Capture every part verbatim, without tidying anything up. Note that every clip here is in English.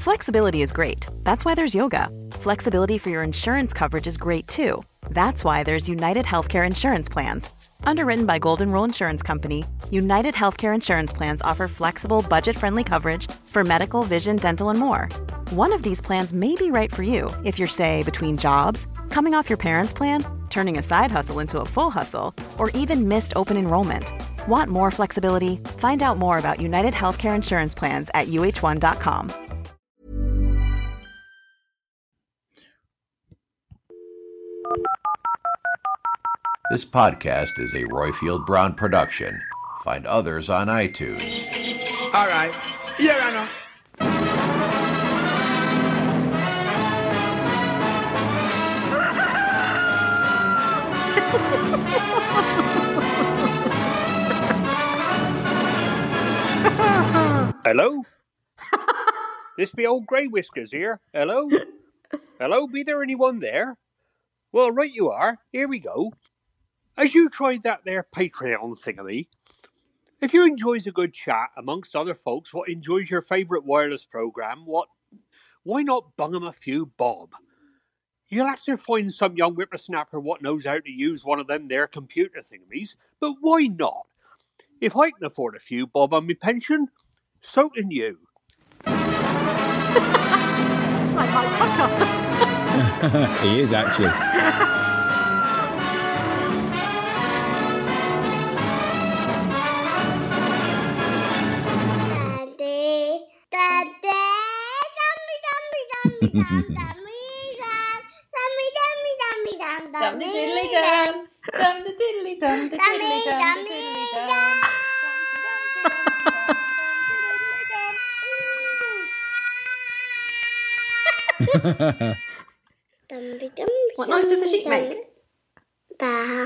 Flexibility is great. That's why there's yoga. Flexibility for your insurance coverage is great too. That's why there's United Healthcare Insurance Plans. Underwritten by Golden Rule Insurance Company, United Healthcare Insurance Plans offer flexible, budget-friendly coverage for medical, vision, dental, and more. One of these plans may be right for you if you're, say, between jobs, coming off your parents' plan, turning a side hustle into a full hustle, or even missed open enrollment. Want more flexibility? Find out more about United Healthcare Insurance Plans at U H one dot com. This podcast is a Royfield Brown production. Find others on iTunes. All right. Yeah, I know. Hello? This be old Grey Whiskers here. Hello? Hello, be there anyone there? Well, right you are. Here we go. As you tried that there Patreon thingamy, if you enjoys a good chat amongst other folks what enjoys your favourite wireless programme, what, why not bung 'em a few bob? You'll have to find some young whippersnapper what knows how to use one of them there computer thingamies, but why not? If I can afford a few bob on me pension, so can you. It's like Mike Tucker. He is actually. Dum the diddly dum, dum the diddly dum, the diddly dum, the diddly dum. What noise does a sheep make? Bah.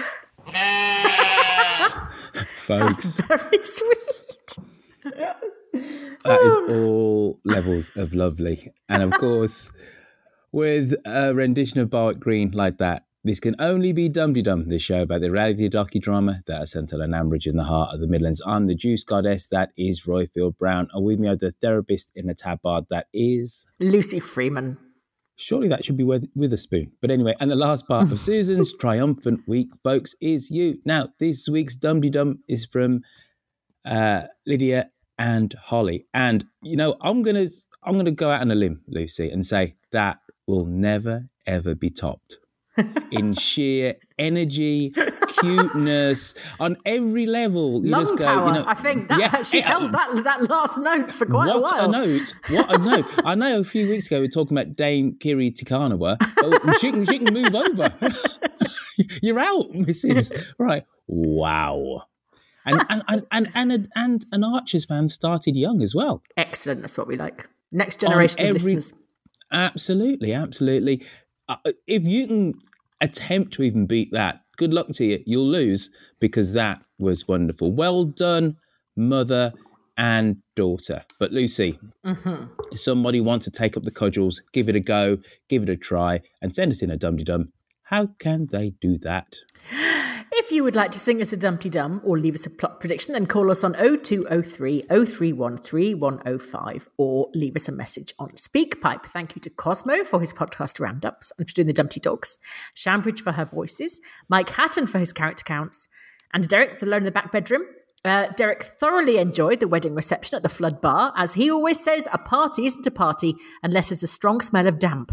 Folks, That's very sweet. that is all levels of lovely. And of course, with a rendition of Barwick Green like that, this can only be Dum-de-Dum, this show about the reality docudrama that has centred on Ambridge in the heart of the Midlands. I'm the Juice Goddess, that is Royfield Brown. And with me are the therapist in the tabard, that is... Lucy Freeman. Surely that should be with, with a spoon. But anyway, and the last part of Susan's triumphant week, folks, is you. Now, this week's Dum-de-Dum is from uh, Lydia and Holly. And, you know, I'm going to I'm gonna go out on a limb, Lucy, and say that will never, ever be topped. In sheer energy, cuteness, on every level. You Lung just go, power, you know, I think. That yeah, actually yeah. held that, that last note for quite what a while. a note. What a note. I know a few weeks ago we were talking about Dame Kiri Tikanawa. Oh, she, can, she can move over. You're out, Missus Right. Wow. And and and and and, and, and an Archers fan started young as well. Excellent. That's what we like. Next generation On of every- listeners. Absolutely, absolutely. Uh, if you can attempt to even beat that, good luck to you. You'll lose, because that was wonderful. Well done, mother and daughter. But Lucy, Mm-hmm. if somebody wants to take up the cudgels, give it a go, give it a try, and send us in a dum-de-dum, how can they do that? If you would like to sing us a Dumpty Dum or leave us a plot prediction, then call us on oh two oh three, oh three one three, one oh five or leave us a message on SpeakPipe. Thank you to Cosmo for his podcast roundups and for doing the Dumpty Dogs, Shambridge for her voices, Mike Hatton for his character counts, and Derek for Alone in the Back Bedroom. Uh, Derek thoroughly enjoyed the wedding reception at the Flood Bar. As he always says, a party isn't a party unless there's a strong smell of damp.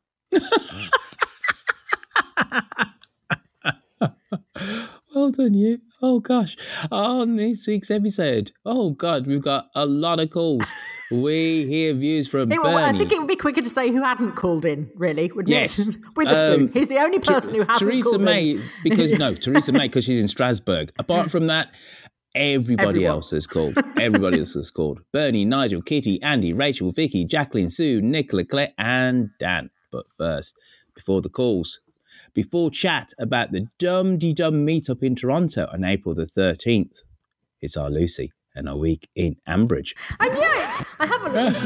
Well done, you. Oh, gosh. On this week's episode, oh, God, we've got a lot of calls. We hear views from It, Bernie. I think it would be quicker to say who hadn't called in, really, wouldn't Yes. it? With a spoon. Um, He's the only person who hasn't Theresa called May, in. because, no, Theresa May, because she's in Strasbourg. Apart from that, everybody Everyone. else has called. Everybody else has called. Bernie, Nigel, Kitty, Andy, Rachel, Vicky, Jacqueline, Sue, Nicola, Claire, and Dan. But first, before the calls, before chat about the Dum-de-Dum meetup in Toronto on April the thirteenth, it's our Lucy and our week in Ambridge. I knew it! I have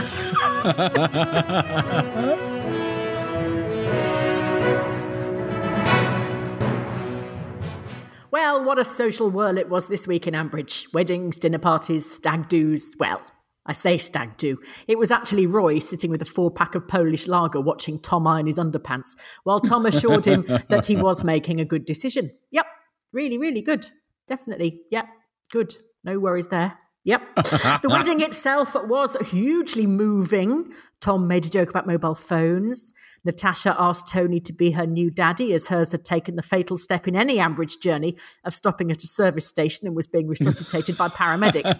a look. Well, what a social whirl it was this week in Ambridge. Weddings, dinner parties, stag do's, well, I say stag do. It was actually Roy sitting with a four-pack of Polish lager watching Tom iron his underpants, while Tom assured him that he was making a good decision. Yep, really, really good. Definitely. Yep, good. No worries there. Yep. The wedding itself was hugely moving. Tom made a joke about mobile phones. Natasha asked Tony to be her new daddy, as hers had taken the fatal step in any Ambridge journey of stopping at a service station and was being resuscitated by paramedics.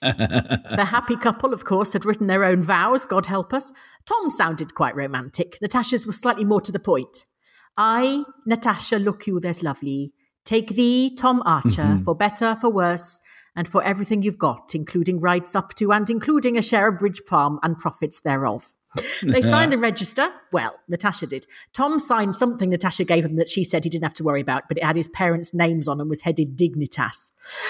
The happy couple, of course, had written their own vows, God help us. Tom sounded quite romantic. Natasha's was slightly more to the point. I, Natasha, look you there's lovely. Take thee, Tom Archer, mm-hmm. for better, for worse, and for everything you've got, including rights up to and including a share of Bridge Farm and profits thereof. They signed the register. Well, Natasha did. Tom signed something Natasha gave him that she said he didn't have to worry about, but it had his parents' names on and was headed Dignitas.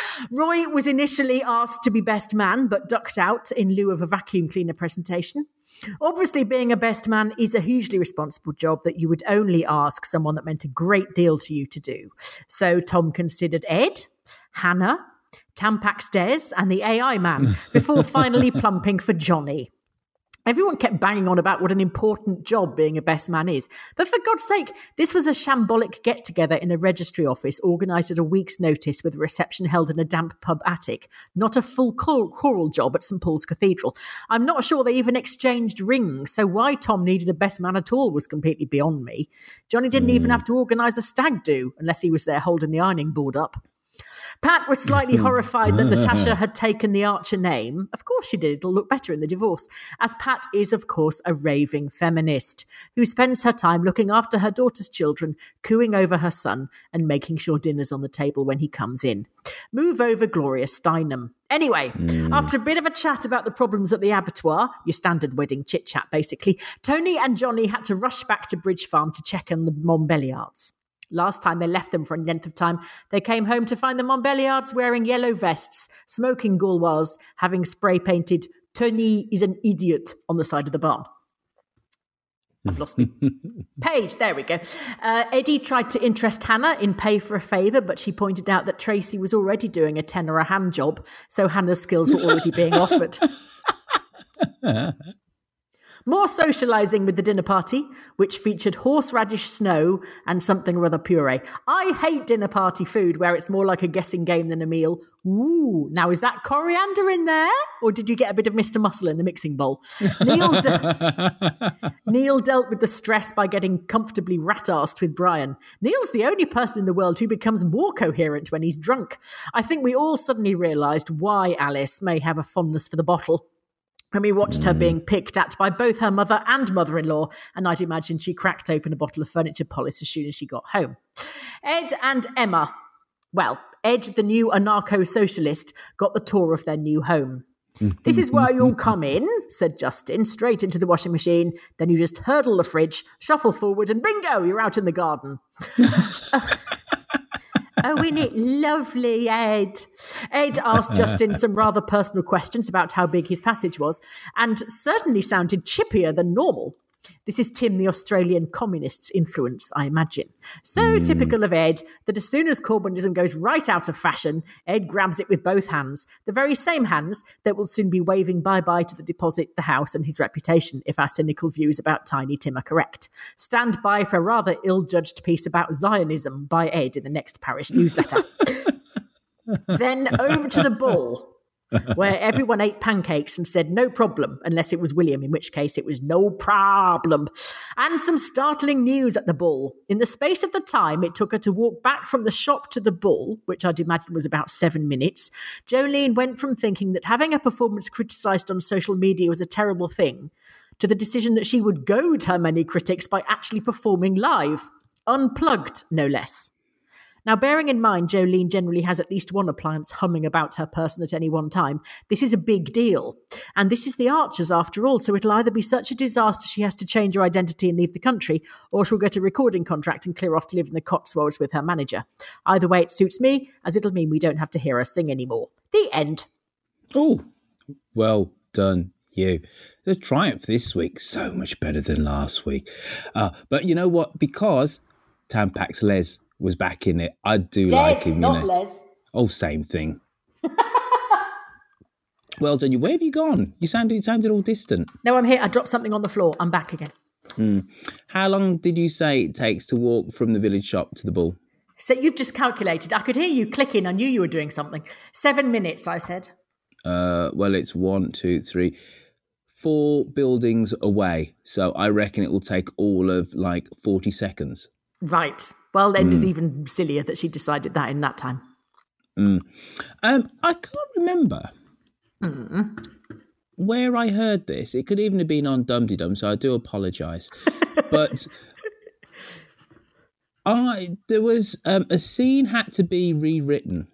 Roy was initially asked to be best man, but ducked out in lieu of a vacuum cleaner presentation. Obviously, being a best man is a hugely responsible job that you would only ask someone that meant a great deal to you to do. So Tom considered Ed, Hannah, Tampax Des and the A I man before finally plumping for Johnny. Everyone kept banging on about what an important job being a best man is. But for God's sake, this was a shambolic get-together in a registry office organised at a week's notice with a reception held in a damp pub attic, not a full chor- choral job at St Paul's Cathedral. I'm not sure they even exchanged rings, so why Tom needed a best man at all was completely beyond me. Johnny didn't mm. even have to organise a stag do, unless he was there holding the ironing board up. Pat was slightly horrified that Natasha had taken the Archer name. Of course she did. It'll look better in the divorce. As Pat is, of course, a raving feminist who spends her time looking after her daughter's children, cooing over her son and making sure dinner's on the table when he comes in. Move over, Gloria Steinem. Anyway, mm. after a bit of a chat about the problems at the abattoir, your standard wedding chit-chat basically, Tony and Johnny had to rush back to Bridge Farm to check on the Montbéliards. Last time they left them for a length of time, they came home to find the Montbéliards wearing yellow vests, smoking Gauloise, having spray-painted "Tony is an idiot" on the side of the barn. I've lost me. Paige, there we go. Uh, Eddie tried to interest Hannah in pay for a favour, but she pointed out that Tracy was already doing a ten or a hand job, so Hannah's skills were already being offered. More socialising with the dinner party, which featured horseradish snow and something or other puree. I hate dinner party food where it's more like a guessing game than a meal. Ooh, now is that coriander in there? Or did you get a bit of Mister Muscle in the mixing bowl? Neil, de- Neil dealt with the stress by getting comfortably rat-arsed with Brian. Neil's the only person in the world who becomes more coherent when he's drunk. I think we all suddenly realised why Alice may have a fondness for the bottle when we watched her being picked at by both her mother and mother-in-law, and I'd imagine she cracked open a bottle of furniture polish as soon as she got home. Ed and Emma, well, Ed, the new anarcho-socialist, got the tour of their new home. "This is where you'll come in," said Justin, "straight into the washing machine. Then you just hurdle the fridge, shuffle forward, and bingo, you're out in the garden." uh, Oh, isn't it lovely, Ed? Ed asked Justin some rather personal questions about how big his passage was, and certainly sounded chippier than normal. This is Tim, the Australian communist's influence, I imagine. So mm. typical of Ed that as soon as Corbynism goes right out of fashion, Ed grabs it with both hands, the very same hands that will soon be waving bye-bye to the deposit, the house and his reputation, if our cynical views about Tiny Tim are correct. Stand by for a rather ill-judged piece about Zionism by Ed in the next parish newsletter. Then over to the bull, where everyone ate pancakes and said no problem, unless it was William, in which case it was no problem. And some startling news at the bull. In the space of the time it took her to walk back from the shop to the bull, which I'd imagine was about seven minutes, Jolene went from thinking that having a performance criticised on social media was a terrible thing, to the decision that she would goad her many critics by actually performing live. Unplugged, no less. Now, bearing in mind Jolene generally has at least one appliance humming about her person at any one time, this is a big deal. And this is the Archers after all, so it'll either be such a disaster she has to change her identity and leave the country, or she'll get a recording contract and clear off to live in the Cotswolds with her manager. Either way, it suits me, as it'll mean we don't have to hear her sing anymore. The end. Oh, well done, you. The triumph this week, so much better than last week. Uh, but you know what? Because Tampax Les was back in it, I do Des, like him. not you know. Les. Oh, same thing. Well done. You. Where have you gone? You sounded, you sounded all distant. No, I'm here. I dropped something on the floor. I'm back again. Mm. How long did you say it takes to walk from the village shop to the ball? So you've just calculated. I could hear you clicking. I knew you were doing something. Seven minutes, I said. Uh, well, it's one, two, three, four buildings away. So I reckon it will take all of like forty seconds. Right. Well, then Mm. it's even sillier that she decided that in that time. Mm. Um, I can't remember Mm. where I heard this. It could even have been on Dum Dee Dum, so I do apologise. But I there was um, a scene had to be rewritten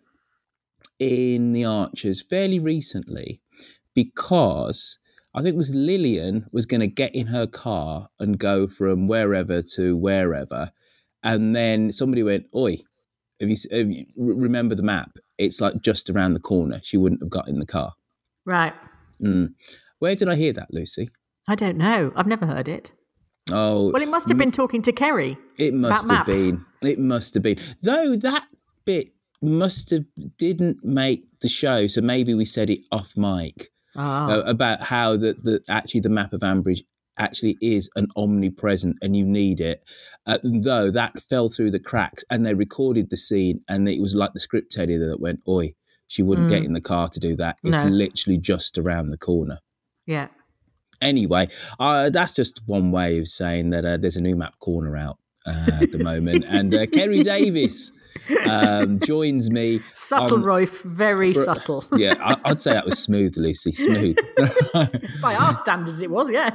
in The Archers fairly recently because I think it was Lillian was going to get in her car and go from wherever to wherever, and then somebody went, "Oi, have you, have you remember the map? It's like just around the corner." She wouldn't have got in the car. Right. Mm. Where did I hear that, Lucy? I don't know. I've never heard it. Oh, Well, it must have been talking to Kerry. It must about have maps. been. It must have been. Though that bit must have didn't make the show, so maybe we said it off mic Ah. uh, about how the, the actually the map of Ambridge actually is an omnipresent and you need it. Uh, though that fell through the cracks, and they recorded the scene, and it was like the script editor that went, "Oi, she wouldn't Mm. get in the car to do that. It's No. literally just around the corner." Yeah. Anyway, uh, that's just one way of saying that uh, there's a new map corner out uh, at the moment. And uh, Kerry Davis um, joins me. Subtle, on- Royf. Very for- subtle. Yeah, I, I'd say that was smooth, Lucy, smooth. By our standards, it was, yeah.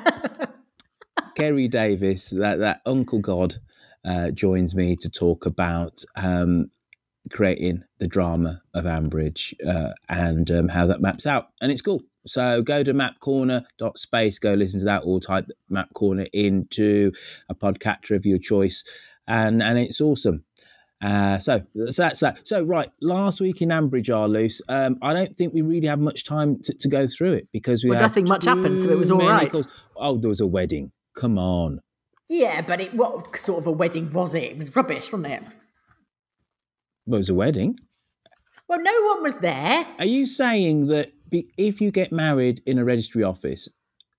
Kerry Davis, that, that Uncle God, uh, joins me to talk about um, creating the drama of Ambridge uh, and um, how that maps out. And it's cool. So go to map corner dot space, go listen to that, or type Map Corner into a podcatcher of your choice, and and it's awesome. Uh, so, so that's that. So right, last week in Ambridge, are loose. Um, I don't think we really have much time to, to go through it because we Well, had nothing much happened, so it was too all many right. calls. Oh, there was a wedding. Come on. Yeah, but it what sort of a wedding was it? It was rubbish, wasn't it? Well, it was a wedding. Well, no one was there. Are you saying that be- if you get married in a registry office,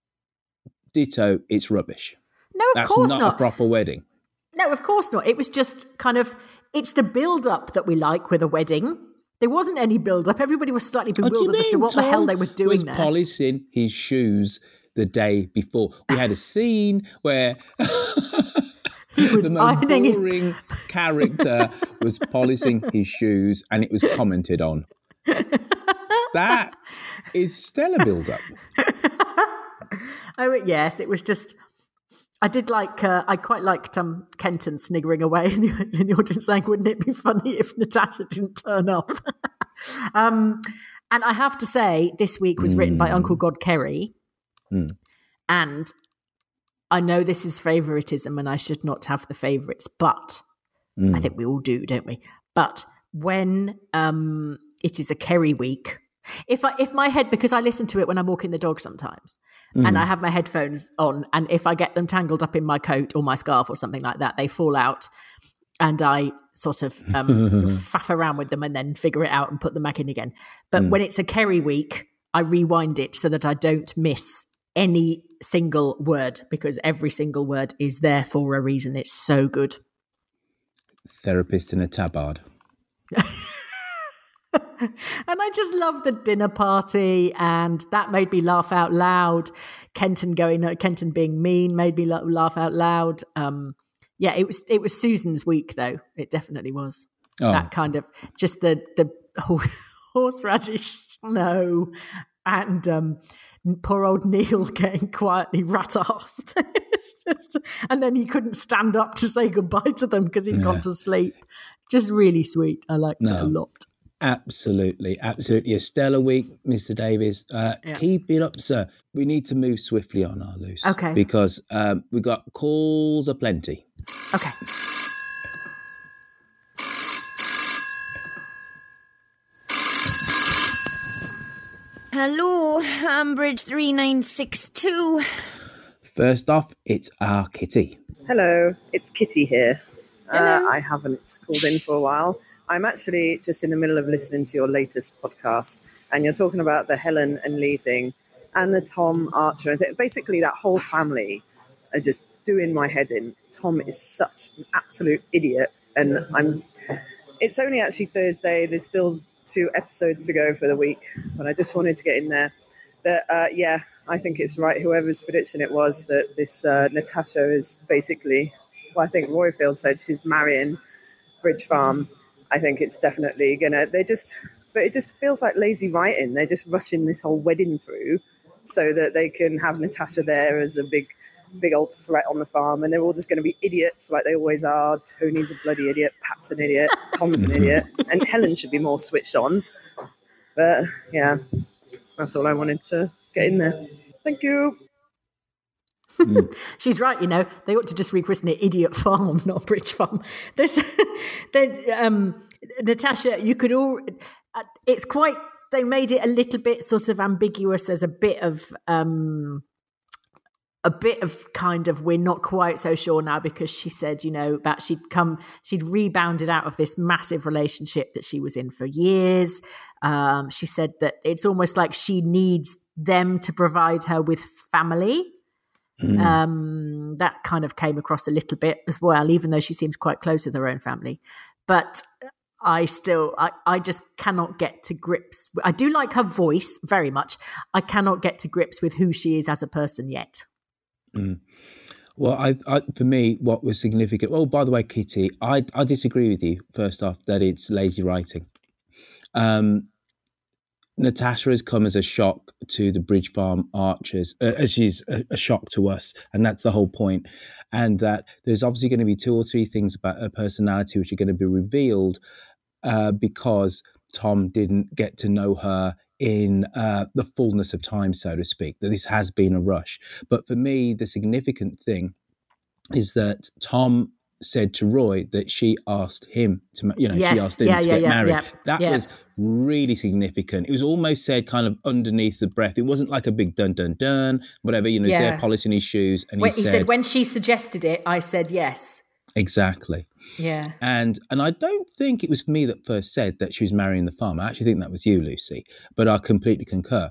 ditto, it's rubbish? No, of That's course not, not. a proper wedding. No, of course not. It was just kind of, it's the build-up that we like with a wedding. There wasn't any build-up. Everybody was slightly What do you bewildered as to mean? what the hell Tom they were doing was there. polishing his shoes the day before. We had a scene where He was the most ironing his- boring character was polishing his shoes, and it was commented on. That is stellar build-up. Oh, yes, it was just... I did like, uh, I quite liked um, Kenton sniggering away in the, in the audience saying, wouldn't it be funny if Natasha didn't turn up? um, and I have to say, this week was written by Mm. Uncle God Kerry. Mm. And I know this is favouritism and I should not have the favourites, but Mm. I think we all do, don't we? But when um, it is a Kerry week, if I, if my head, because I listen to it when I'm walking the dog sometimes, Mm. and I have my headphones on, and if I get them tangled up in my coat or my scarf or something like that, they fall out, and I sort of um, faff around with them and then figure it out and put them back in again. But Mm. when it's a Kerry week, I rewind it so that I don't miss any single word, because every single word is there for a reason. It's so good. Therapist in a tabard. And I just love the dinner party, and that made me laugh out loud. Kenton going, Kenton being mean made me la- laugh out loud. Um, yeah, it was it was Susan's week though. It definitely was. Oh. That kind of just the the horse, horseradish snow, and um, poor old Neil getting quietly rat-arsed. It's just, and then he couldn't stand up to say goodbye to them because he'd Yeah. gone to sleep. Just really sweet. I liked it No. a lot. Absolutely, absolutely. A stellar week, Mister Davis. Uh, Yeah. Keep it up, sir. We need to move swiftly on our loose. Okay. Because um, we've got calls aplenty. Okay. Hello, Ambridge three nine six two. First off, it's our Kitty. Hello, it's Kitty here. Uh, I haven't called in for a while. I'm actually just in the middle of listening to your latest podcast, and you're talking about the Helen and Lee thing and the Tom Archer. Basically, that whole family are just doing my head in. Tom is such an absolute idiot, and I'm. It's only actually Thursday. There's still two episodes to go for the week, but I just wanted to get in there. That uh, yeah, I think it's right. Whoever's prediction it was that this uh, Natasha is basically. Well, I think Royfield said she's marrying Bridge Farm. I think it's definitely gonna. They just, but it just feels like lazy writing. They're just rushing this whole wedding through so that they can have Natasha there as a big. big old threat on the farm, and they're all just going to be idiots like they always are. Tony's a bloody idiot, Pat's an idiot, Tom's an idiot, and Helen should be more switched on. But yeah, that's all I wanted to get in there. Thank you. Mm. She's right, you know, they ought to just rechristen it Idiot Farm, not Bridge Farm. This, um, Natasha, you could all, it's quite, they made it a little bit sort of ambiguous as a bit of, um, a bit of kind of, we're not quite so sure now, because she said, you know, that she'd come, she'd rebounded out of this massive relationship that she was in for years. Um, she said that it's almost like she needs them to provide her with family. Mm. Um, that kind of came across a little bit as well, even though she seems quite close with her own family. But I still, I, I just cannot get to grips. I do like her voice very much. I cannot get to grips with who she is as a person yet. Mm. Well, I, I, for me, what was significant. Oh, by the way, Kitty, I, I disagree with you. First off, that it's lazy writing. Um, Natasha has come as a shock to the Bridge Farm Archers, uh, as she's a, a shock to us, and that's the whole point. And that there's obviously going to be two or three things about her personality which are going to be revealed uh, because Tom didn't get to know her in uh, the fullness of time, so to speak, that this has been a rush. But for me, the significant thing is that Tom said to Roy that she asked him to, you know, yes. she asked him yeah, to yeah, get yeah, married. Yeah, that yeah. was really significant. It was almost said kind of underneath the breath. It wasn't like a big dun, dun, dun, whatever, you know, yeah. he's there polishing his shoes. And when, he, he said, said, when she suggested it, I said yes. Exactly. Yeah. And and I don't think it was me that first said that she was marrying the farmer. I actually think that was you, Lucy, but I completely concur.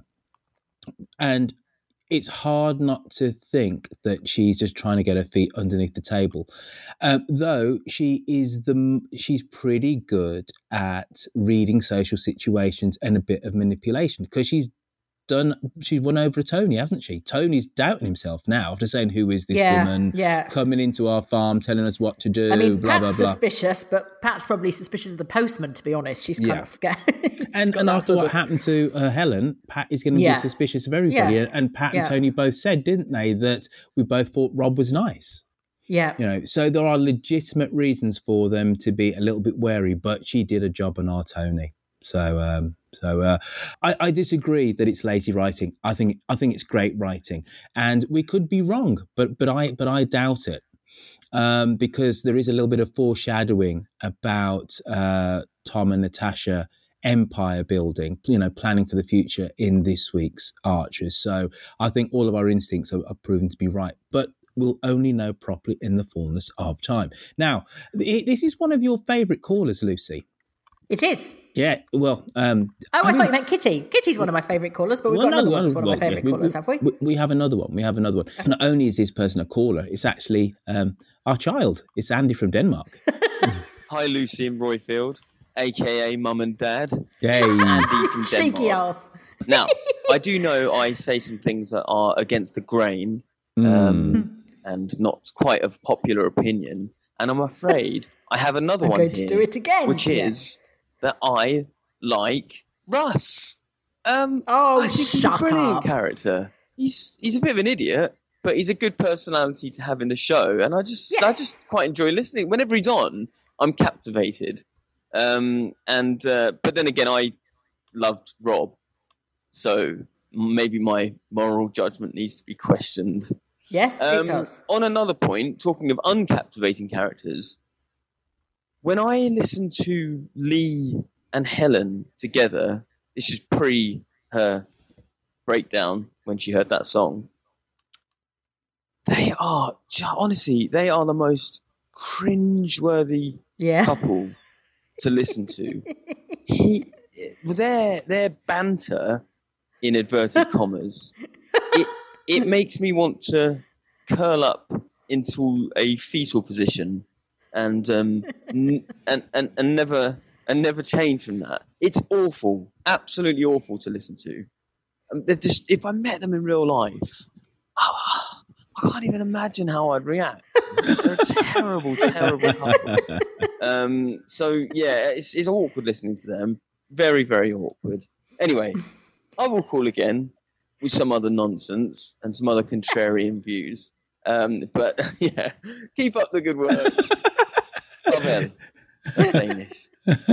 And it's hard not to think that she's just trying to get her feet underneath the table. Um, though she is the, she's pretty good at reading social situations and a bit of manipulation, because she's done, she's won over Tony, hasn't she? Tony's doubting himself now after saying, who is this yeah, woman yeah. coming into our farm, telling us what to do, I mean, blah, Pat's blah, blah. suspicious, but Pat's probably suspicious of the postman, to be honest. She's kind yeah. of... and and after what of... happened to uh, Helen, Pat is going to yeah. be suspicious of everybody. Yeah. And Pat yeah. and Tony both said, didn't they, that we both thought Rob was nice. Yeah. You know, so there are legitimate reasons for them to be a little bit wary, but she did a job on our Tony. So, um, so uh, I, I disagree that it's lazy writing. I think I think it's great writing, and we could be wrong, but but I but I doubt it, um, because there is a little bit of foreshadowing about uh, Tom and Natasha empire building, you know, planning for the future in this week's Archers. So I think all of our instincts are, are proven to be right, but we'll only know properly in the fullness of time. Now, this is one of your favourite callers, Lucy. It is. Yeah, well... Um, oh, I, I thought you meant Kitty. Kitty's one of my favourite callers, but we've well, got another no, one that's one well, of my favourite yeah, callers, we, have we? we? We have another one. We have another one. Not only is this person a caller, it's actually um, our child. It's Andy from Denmark. Hi, Lucy and Royfield, a k a Mum and Dad. Hey. It's Andy from Denmark. Cheeky ass. Now, I do know I say some things that are against the grain um, mm. and not quite of popular opinion, and I'm afraid I have another I'm one going here, to do it again. which yeah. is that I like Russ. Um, oh, I think shut he's a brilliant up. character. He's he's a bit of an idiot, but he's a good personality to have in the show, and I just yes. I just quite enjoy listening. Whenever he's on, I'm captivated. Um, and uh, but then again, I loved Rob, so maybe my moral judgment needs to be questioned. Yes, um, it does. On another point, talking of uncaptivating characters, when I listen to Lee and Helen together, this is pre her breakdown when she heard that song. They are, honestly, they are the most cringe-worthy yeah. couple to listen to. he, their their banter, in inverted commas, it it makes me want to curl up into a fetal position and um n- and, and and never and never change from that. It's awful, absolutely awful to listen to. Um, they're just, if I met them in real life, oh, I can't even imagine how I'd react. They're a terrible, terrible couple. Um, so yeah, it's it's awkward listening to them. Very, very awkward. Anyway, I will call again with some other nonsense and some other contrarian views. Um, but yeah, keep up the good work. Farvel. That's Danish.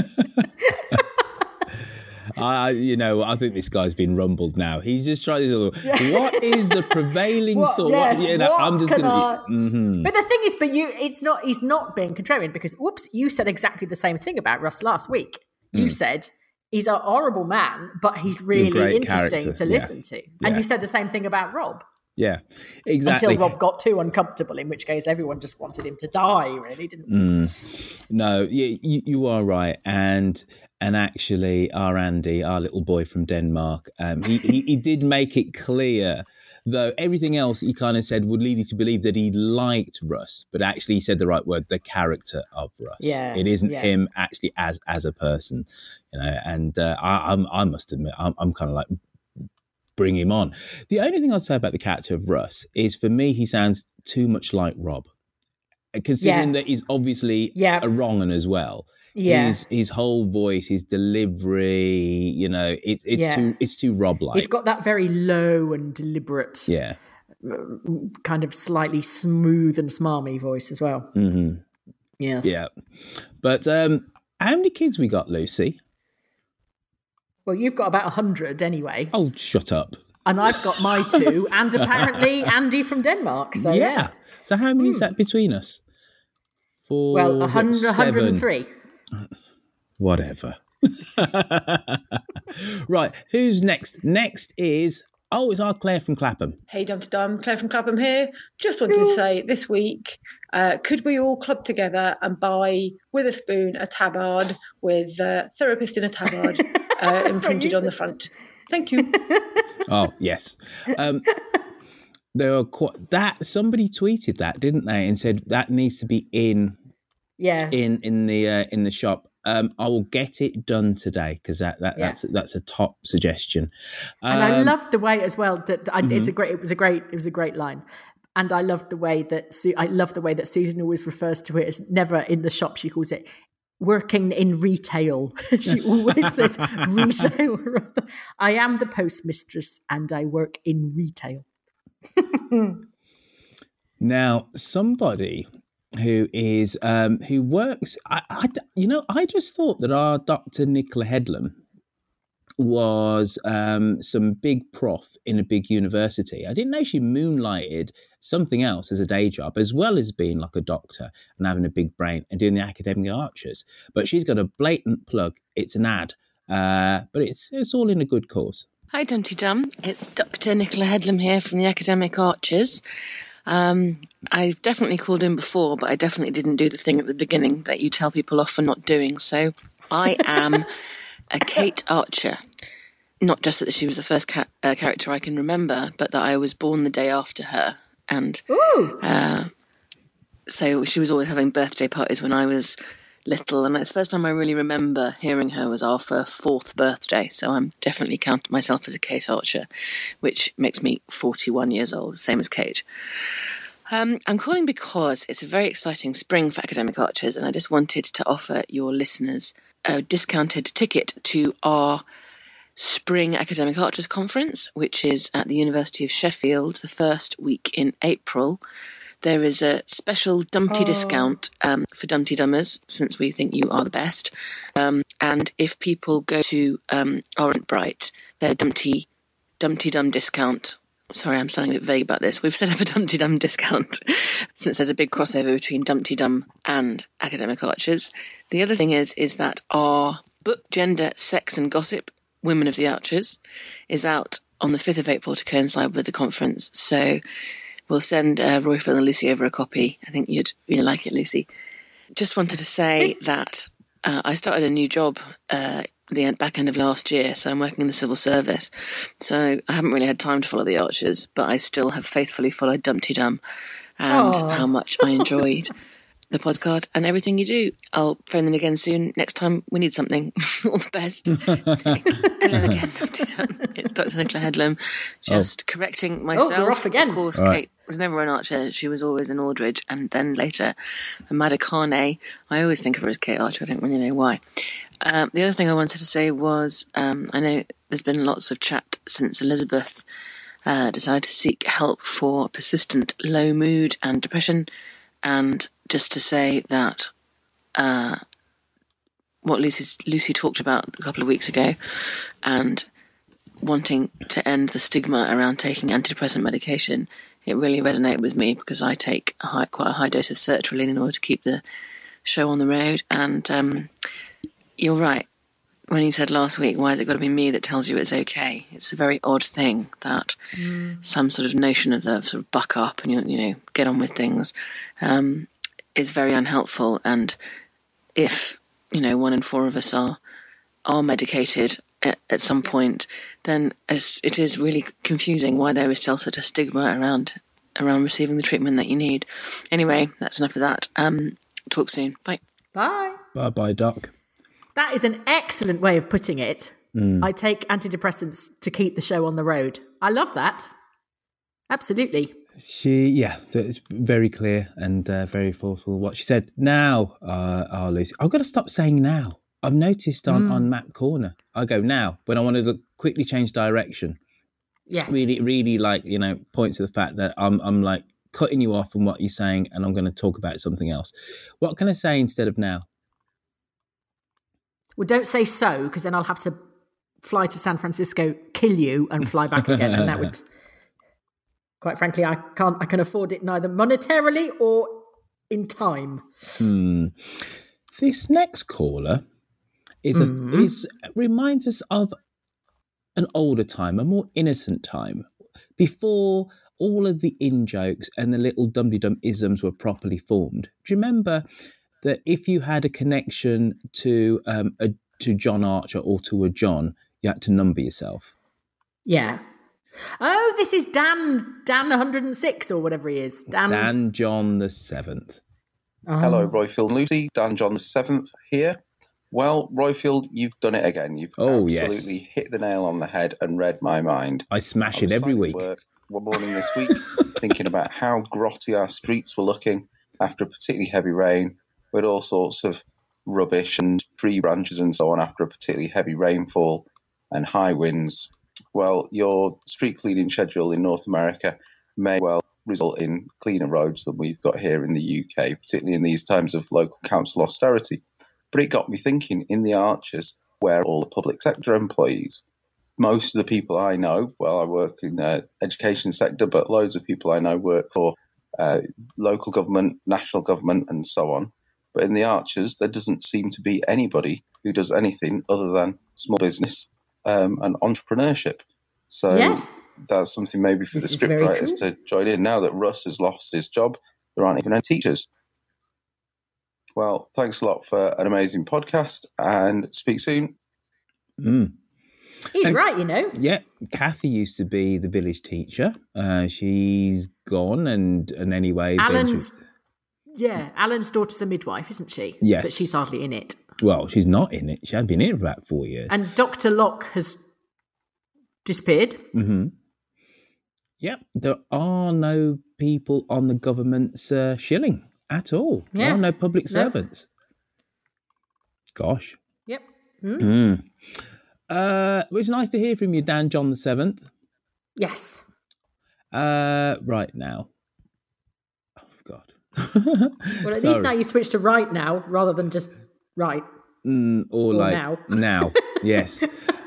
I, you know, I think this guy's been rumbled now. He's just trying to. What is the prevailing What- thought? yes, you know, what I'm just can going I- to. Mm-hmm. But the thing is, but you, it's not. He's not being contrarian because, whoops, you said exactly the same thing about Russ last week. You Mm. said he's a horrible man, but he's really great interesting character, to yeah. listen to. And Yeah. you said the same thing about Rob. Yeah, exactly. Until Rob got too uncomfortable, in which case everyone just wanted him to die, really, didn't they? Mm. No, you, you, you are right. And and actually, our Andy, our little boy from Denmark, um, he, he, he did make it clear, though everything else he kind of said would lead you to believe that he liked Russ, but actually he said the right word, the character of Russ. Yeah, it isn't yeah. him actually as as a person, you know. And uh, I, I'm, I must admit, I'm, I'm kind of like, bring him on. The only thing I'd say about the character of Russ is, for me, he sounds too much like Rob, considering Yeah. that he's obviously Yeah. a wrong un as well. Yeah. His his whole voice, his delivery, you know, it, it's Yeah. too it's too Rob-like. He's got that very low and deliberate, yeah. kind of slightly smooth and smarmy voice as well. Mm-hmm. Yeah. Yeah. But um, how many kids we got, Lucy? Well, you've got about a hundred anyway. Oh, shut up. And I've got my two, and apparently Andy from Denmark. So yeah. yes. So how many is that between us? Four, Well, one hundred, seven. one hundred and three. Whatever. Right, who's next? Next is, oh, it's our Claire from Clapham. Hey, Dum Dum, Claire from Clapham here. Just wanted to say this week, uh, could we all club together and buy Witherspoon a tabard with uh, therapist in a tabard uh, imprinted on the front? Thank you. Oh, yes. Um, there are quite, that somebody tweeted that, didn't they, and said that needs to be in Yeah. in in the uh, in the shop. Um, I will get it done today because that, that Yeah. that's that's a top suggestion. And I Um, loved the way as well that I, it's a Mhm. great. It was a great. It was a great line, and I loved the way that Su- I love the way that Susan always refers to it as never in the shop. She calls it working in retail. She always says retail. I am the postmistress, and I work in retail. Now, somebody who is um, who works, I, I, you know, I just thought that our Doctor Nicola Headlam was um, some big prof in a big university. I didn't know she moonlighted something else as a day job, as well as being like a doctor and having a big brain and doing the Academic Archers. But she's got a blatant plug. It's an ad, uh, but it's it's all in a good cause. Hi, Dumpty Dum. It's Doctor Nicola Headlam here from the Academic Archers. Um, I've definitely called in before, but I definitely didn't do the thing at the beginning that you tell people off for not doing. So I am a Kate Archer. Not just that she was the first ca- uh, character I can remember, but that I was born the day after her. And uh, so she was always having birthday parties when I was little. And the first time I really remember hearing her was after fourth birthday. So I'm definitely counting myself as a Kate Archer, which makes me forty-one years old, same as Kate. Um, I'm calling because it's a very exciting spring for Academic Archers, and I just wanted to offer your listeners a discounted ticket to our Spring Academic Archers Conference, which is at the University of Sheffield the first week in April. There is a special Dumpty Oh. discount um, for Dumpty Dummers, since we think you are the best. Um, and if people go to um, Eventbrite, their Dumpty, Dumpty Dum discount. Sorry, I'm sounding a bit vague about this. We've set up a Dumpty Dum discount since there's a big crossover between Dumpty Dum and Academic Archers. The other thing is, is that our book, Gender, Sex and Gossip, Women of the Archers, is out on the fifth of April to coincide with the conference. So we'll send uh, Royfield and Lucy over a copy. I think you'd really like it, Lucy. Just wanted to say that uh, I started a new job uh, the back end of last year, so I'm working in the civil service. So I haven't really had time to follow the Archers, but I still have faithfully followed Dumpty Dum and Oh. how much I enjoyed the podcast and everything you do. I'll phone them again soon. Next time we need something. All the best. Hello again, Dumpty Dum. It's Doctor Nicola Headlam. Just correcting myself. Oh, we're off again. Of course, All right. Kate was never an Archer. She was always an Aldridge, and then later Amada Carney. I always think of her as Kate Archer. I don't really know why. Um, the other thing I wanted to say was um, I know there's been lots of chat since Elizabeth uh, decided to seek help for persistent low mood and depression, and just to say that uh, what Lucy, Lucy talked about a couple of weeks ago, and wanting to end the stigma around taking antidepressant medication, it really resonated with me because I take a high, quite a high dose of sertraline in order to keep the show on the road. And um, you're right. When you said last week, why has it got to be me that tells you it's okay? It's a very odd thing that Mm. some sort of notion of the sort of buck up and, you you know, get on with things um, is very unhelpful. And if, you know, one in four of us are are medicated at, at some point, then it's, it is really confusing why there is still such a stigma around around receiving the treatment that you need. Anyway, that's enough of that. Um, talk soon. Bye. Bye. Bye-bye, Doc. That is an excellent way of putting it. Mm. I take antidepressants to keep the show on the road. I love that. Absolutely. She, yeah, it's very clear and uh, very forceful. What she said. Now, uh, oh, Lucy, I've got to stop saying now. I've noticed on, Mm. on Map Corner, I go now when I want to quickly change direction. Yes. Really, really, like, you know, point to the fact that I'm, I'm like cutting you off from what you're saying, and I'm going to talk about something else. What can I say instead of now? Well, don't say so, because then I'll have to fly to San Francisco, kill you, and fly back again. And that would, quite frankly, I can't. I can afford it neither monetarily or in time. Hmm. This next caller is a, Mhm. is reminds us of an older time, a more innocent time, before all of the in jokes and the little Dumpty Dum isms were properly formed. Do you remember that if you had a connection to um, a to John Archer or to a John, you had to number yourself? Yeah. Oh, this is Dan, Dan one hundred six or whatever he is. Dan. Dan John the Seventh. Oh. Hello, Royfield and Lucy. Dan John the Seventh here. Well, Royfield, you've done it again. You've Oh, yes. absolutely hit the nail on the head and read my mind. I smash I it was every sat at week. Work one morning this week, thinking about how grotty our streets were looking after a particularly heavy rain, with all sorts of rubbish and tree branches and so on after a particularly heavy rainfall and high winds. Well, your street cleaning schedule in North America may well result in cleaner roads than we've got here in the U K, particularly in these times of local council austerity. But it got me thinking, in the Archers, where all the public sector employees, most of the people I know, well, I work in the education sector, but loads of people I know work for uh, local government, national government, and so on. But in the Archers, there doesn't seem to be anybody who does anything other than small business um, and entrepreneurship. So Yes. that's something maybe for This the is very scriptwriters true. to join in. Now that Russ has lost his job, there aren't even any teachers. Well, thanks a lot for an amazing podcast, and speak soon. Mm. He's And- right, you know. Yeah, Kathy used to be the village teacher. Uh, she's gone, and and anyway, then she- Alan's, yeah, Alan's daughter's a midwife, isn't she? Yes. But she's hardly in it. well, she's not in it. She had been in it for about four years. And Doctor Locke has disappeared. Mm-hmm. Yep, there are no people on the government's uh, shilling at all. There Yeah. are no public No. servants. Gosh. Yep. Hmm? Mm. Uh, it was nice to hear from you, Dan John the Seventh. Yes. Uh, right now. Oh God. Well, at least now you switch to right now rather than just right. Mm, or, Or like now. now, yes.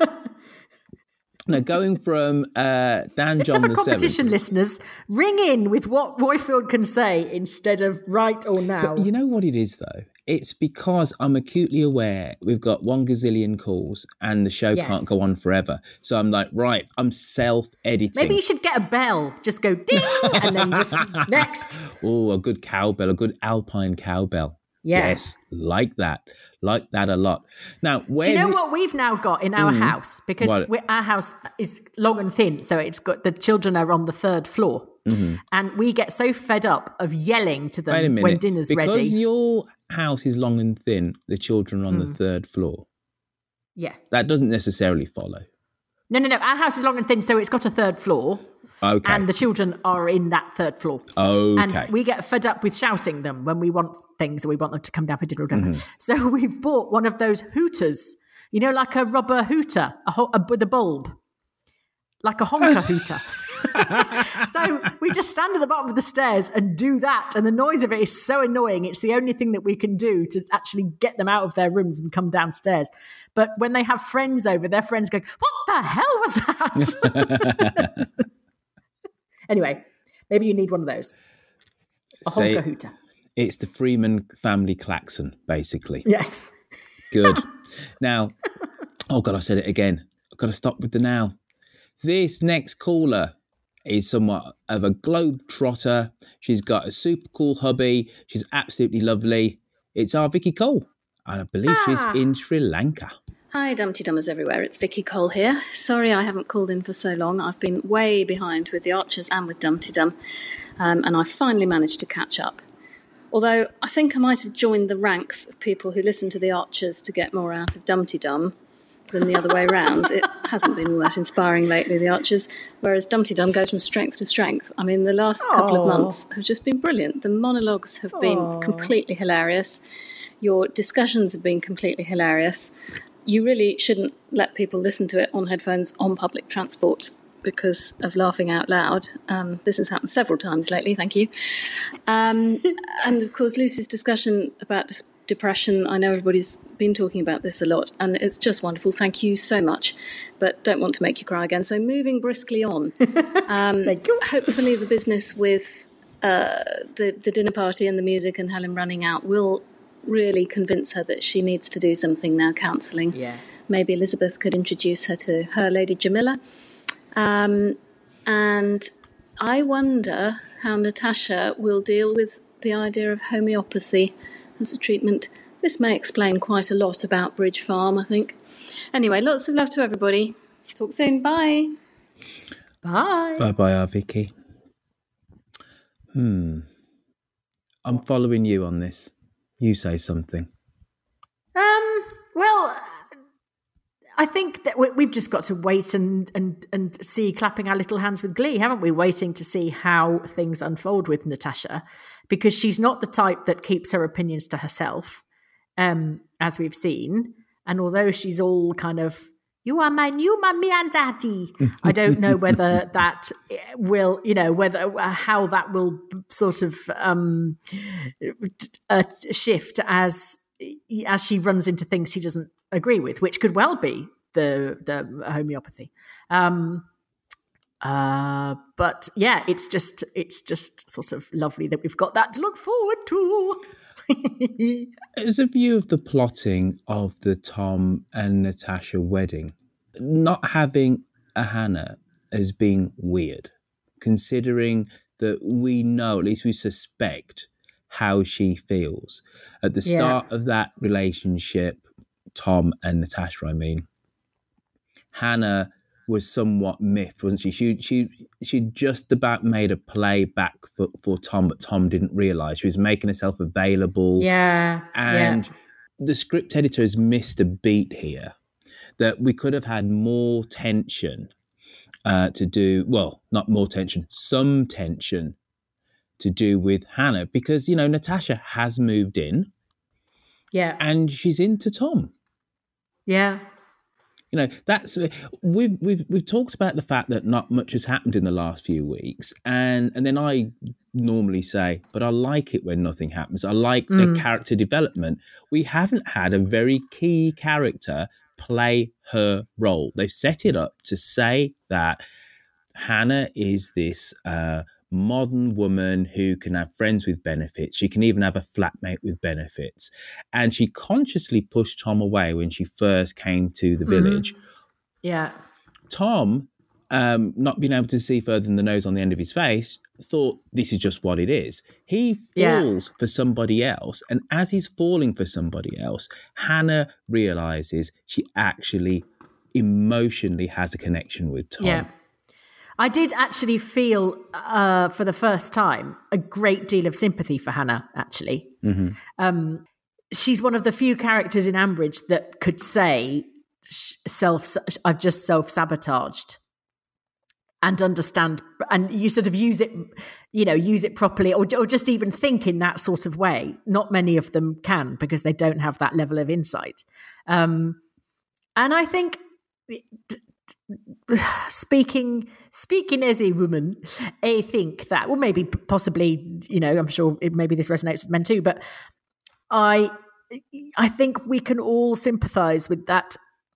No, going from uh, Dan Let's John have a the competition, Seventh. listeners. Ring in with what Royfield can say instead of right or now. But you know what it is, though? It's because I'm acutely aware we've got one gazillion calls and the show Yes. can't go on forever. So I'm like, right, I'm self-editing. Maybe you should get a bell. Just go ding and then just next. Oh, a good cowbell, a good alpine cowbell. Yeah. Yes, like that. Like that a lot. Now, where do you know the- what we've now got in our Mm. house? Because What? we our house is long and thin, so it's got the children are on the third floor. Mhm. And we get so fed up of yelling to Wait a them minute. when dinner's because ready. your house is long and thin, the children are on the Mm. third floor. Yeah. That doesn't necessarily follow. No, no, no. Our house is long and thin, so it's got a third floor. Okay. And the children are in that third floor. Okay. And we get fed up with shouting them when we want things or we want them to come down for dinner or whatever. Mhm. So we've bought one of those hooters, you know, like a rubber hooter a ho- a, with a bulb, like a honker hooter. So we just stand at the bottom of the stairs and do that. And the noise of it is so annoying. It's the only thing that we can do to actually get them out of their rooms and come downstairs. But when they have friends over, their friends go, what the hell was that? Anyway, maybe you need one of those. A Say- honker hooter. It's the Freeman family klaxon, basically. Yes. Good. Now, oh God, I said it again. I've got to stop with the now. This next caller is somewhat of a globetrotter. She's got a super cool hubby. She's absolutely lovely. It's our Vicky Cole. And I believe Ah. she's in Sri Lanka. Hi, Dumpty Dummers everywhere. It's Vicky Cole here. Sorry I haven't called in for so long. I've been way behind with the Archers and with Dumpty Dum, um, and I finally managed to catch up. Although I think I might have joined the ranks of people who listen to the Archers to get more out of Dumpty Dum than the other way round. It hasn't been all that inspiring lately, the Archers, whereas Dumpty Dum goes from strength to strength. I mean, the last couple of Aw. months have just been brilliant. The monologues have been Aw. completely hilarious. Your discussions have been completely hilarious. You really shouldn't let people listen to it on headphones on public transport because of laughing out loud. Um, this has happened several times lately, thank you. Um, and of course, Lucy's discussion about dis- depression, I know everybody's been talking about this a lot, and it's just wonderful. Thank you so much. But don't want to make you cry again. So moving briskly on. Um, hopefully the business with uh, the, the dinner party and the music and Helen running out will really convince her that she needs to do something now, counselling. Yeah. Maybe Elizabeth could introduce her to her Lady Jamila. Um, and I wonder how Natasha will deal with the idea of homeopathy as a treatment. This may explain quite a lot about Bridge Farm, I think. Anyway, lots of love to everybody. Talk soon. Bye. Bye. Bye-bye, our Vicky. Hmm. I'm following you on this. You say something. Um. Well, I think that we- we've just got to wait and and and see, clapping our little hands with glee, haven't we? Waiting to see how things unfold with Natasha, because she's not the type that keeps her opinions to herself, um, as we've seen. And although she's all kind of, you are my new mummy and daddy, I don't know whether that will, you know, whether how that will sort of um, uh, shift as as she runs into things she doesn't agree with, which could well be the the homeopathy. Um, uh, but yeah, it's just it's just sort of lovely that we've got that to look forward to. As a view of the plotting of the Tom and Natasha wedding, not having a Hannah as being weird, considering that we know, at least we suspect, how she feels. At the Yeah. start of that relationship, Tom and Natasha, I mean, Hannah was somewhat miffed, wasn't she? She she she just about made a play back for, for Tom, but Tom didn't realise. She was making herself available. Yeah, And yeah. the script editor has missed a beat here, that we could have had more tension uh, to do, well, not more tension, some tension to do with Hannah, because, you know, Natasha has moved in Yeah. and she's into Tom. Yeah. You know, that's we've we've we've talked about the fact that not much has happened in the last few weeks, and and then I normally say, but I like it when nothing happens. I like Mm. the character development. We haven't had a very key character play her role. They've set it up to say that Hannah is this uh, modern woman who can have friends with benefits. She can even have a flatmate with benefits. And she consciously pushed Tom away when she first came to the Mhm. village. Yeah. Tom, um, not being able to see further than the nose on the end of his face, thought this is just what it is. He Yeah. falls for somebody else, and as he's falling for somebody else, Hannah realizes she actually emotionally has a connection with Tom. Yeah. I did actually feel, uh, for the first time, a great deal of sympathy for Hannah, actually. Mm-hmm. Um, she's one of the few characters in Ambridge that could say, self, I've just self-sabotaged, and understand, and you sort of use it, you know, use it properly, or, or just even think in that sort of way. Not many of them can, because they don't have that level of insight. Um, and I think... Speaking speaking as a woman, I think that, well, maybe possibly, you know, I'm sure it, maybe this resonates with men too, but I I think we can all sympathise with that.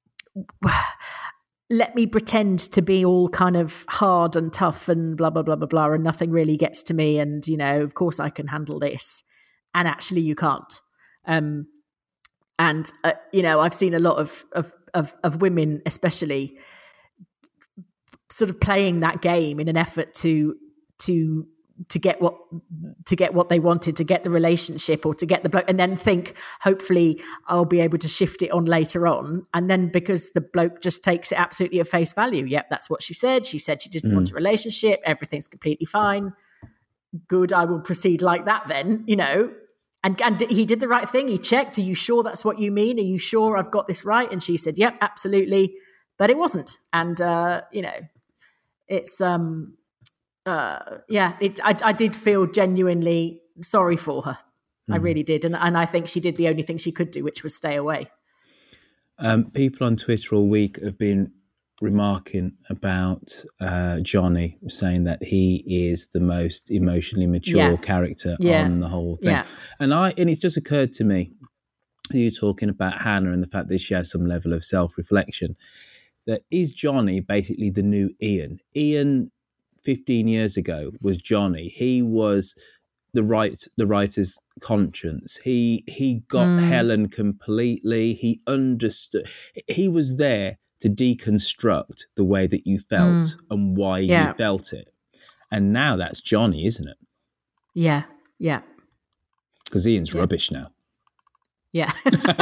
Let me pretend to be all kind of hard and tough and blah blah blah blah blah, and nothing really gets to me, and you know, of course I can handle this, and actually you can't. Um, and uh, you know, I've seen a lot of of of, of women, especially, sort of playing that game in an effort to to to get what to get what they wanted, to get the relationship or to get the bloke, and then think hopefully I'll be able to shift it on later on. And then because the bloke just takes it absolutely at face value, yep, that's what she said. She said she didn't Mm. want a relationship. Everything's completely fine. Good, I will proceed like that then, you know. And, and he did the right thing. He checked. Are you sure that's what you mean? Are you sure I've got this right? And she said, yep, absolutely. But it wasn't. And, uh, you know, it's, um, uh, yeah, it, I, I did feel genuinely sorry for her. Mm. I really did. And, and I think she did the only thing she could do, which was stay away. Um, people on Twitter all week have been remarking about uh, Johnny, saying that he is the most emotionally mature Yeah. character Yeah. on the whole thing. Yeah. And I and it's just occurred to me, you talking about Hannah and the fact that she has some level of self-reflection, that is Johnny basically the new Ian? Ian fifteen years ago was Johnny. He was the right the writer's conscience. He he got Mm. Helen completely. He understood. He was there to deconstruct the way that you felt Mm. and why Yeah. you felt it. And now that's Johnny, isn't it? Yeah. Yeah. Because Ian's Yeah. rubbish now. Yeah.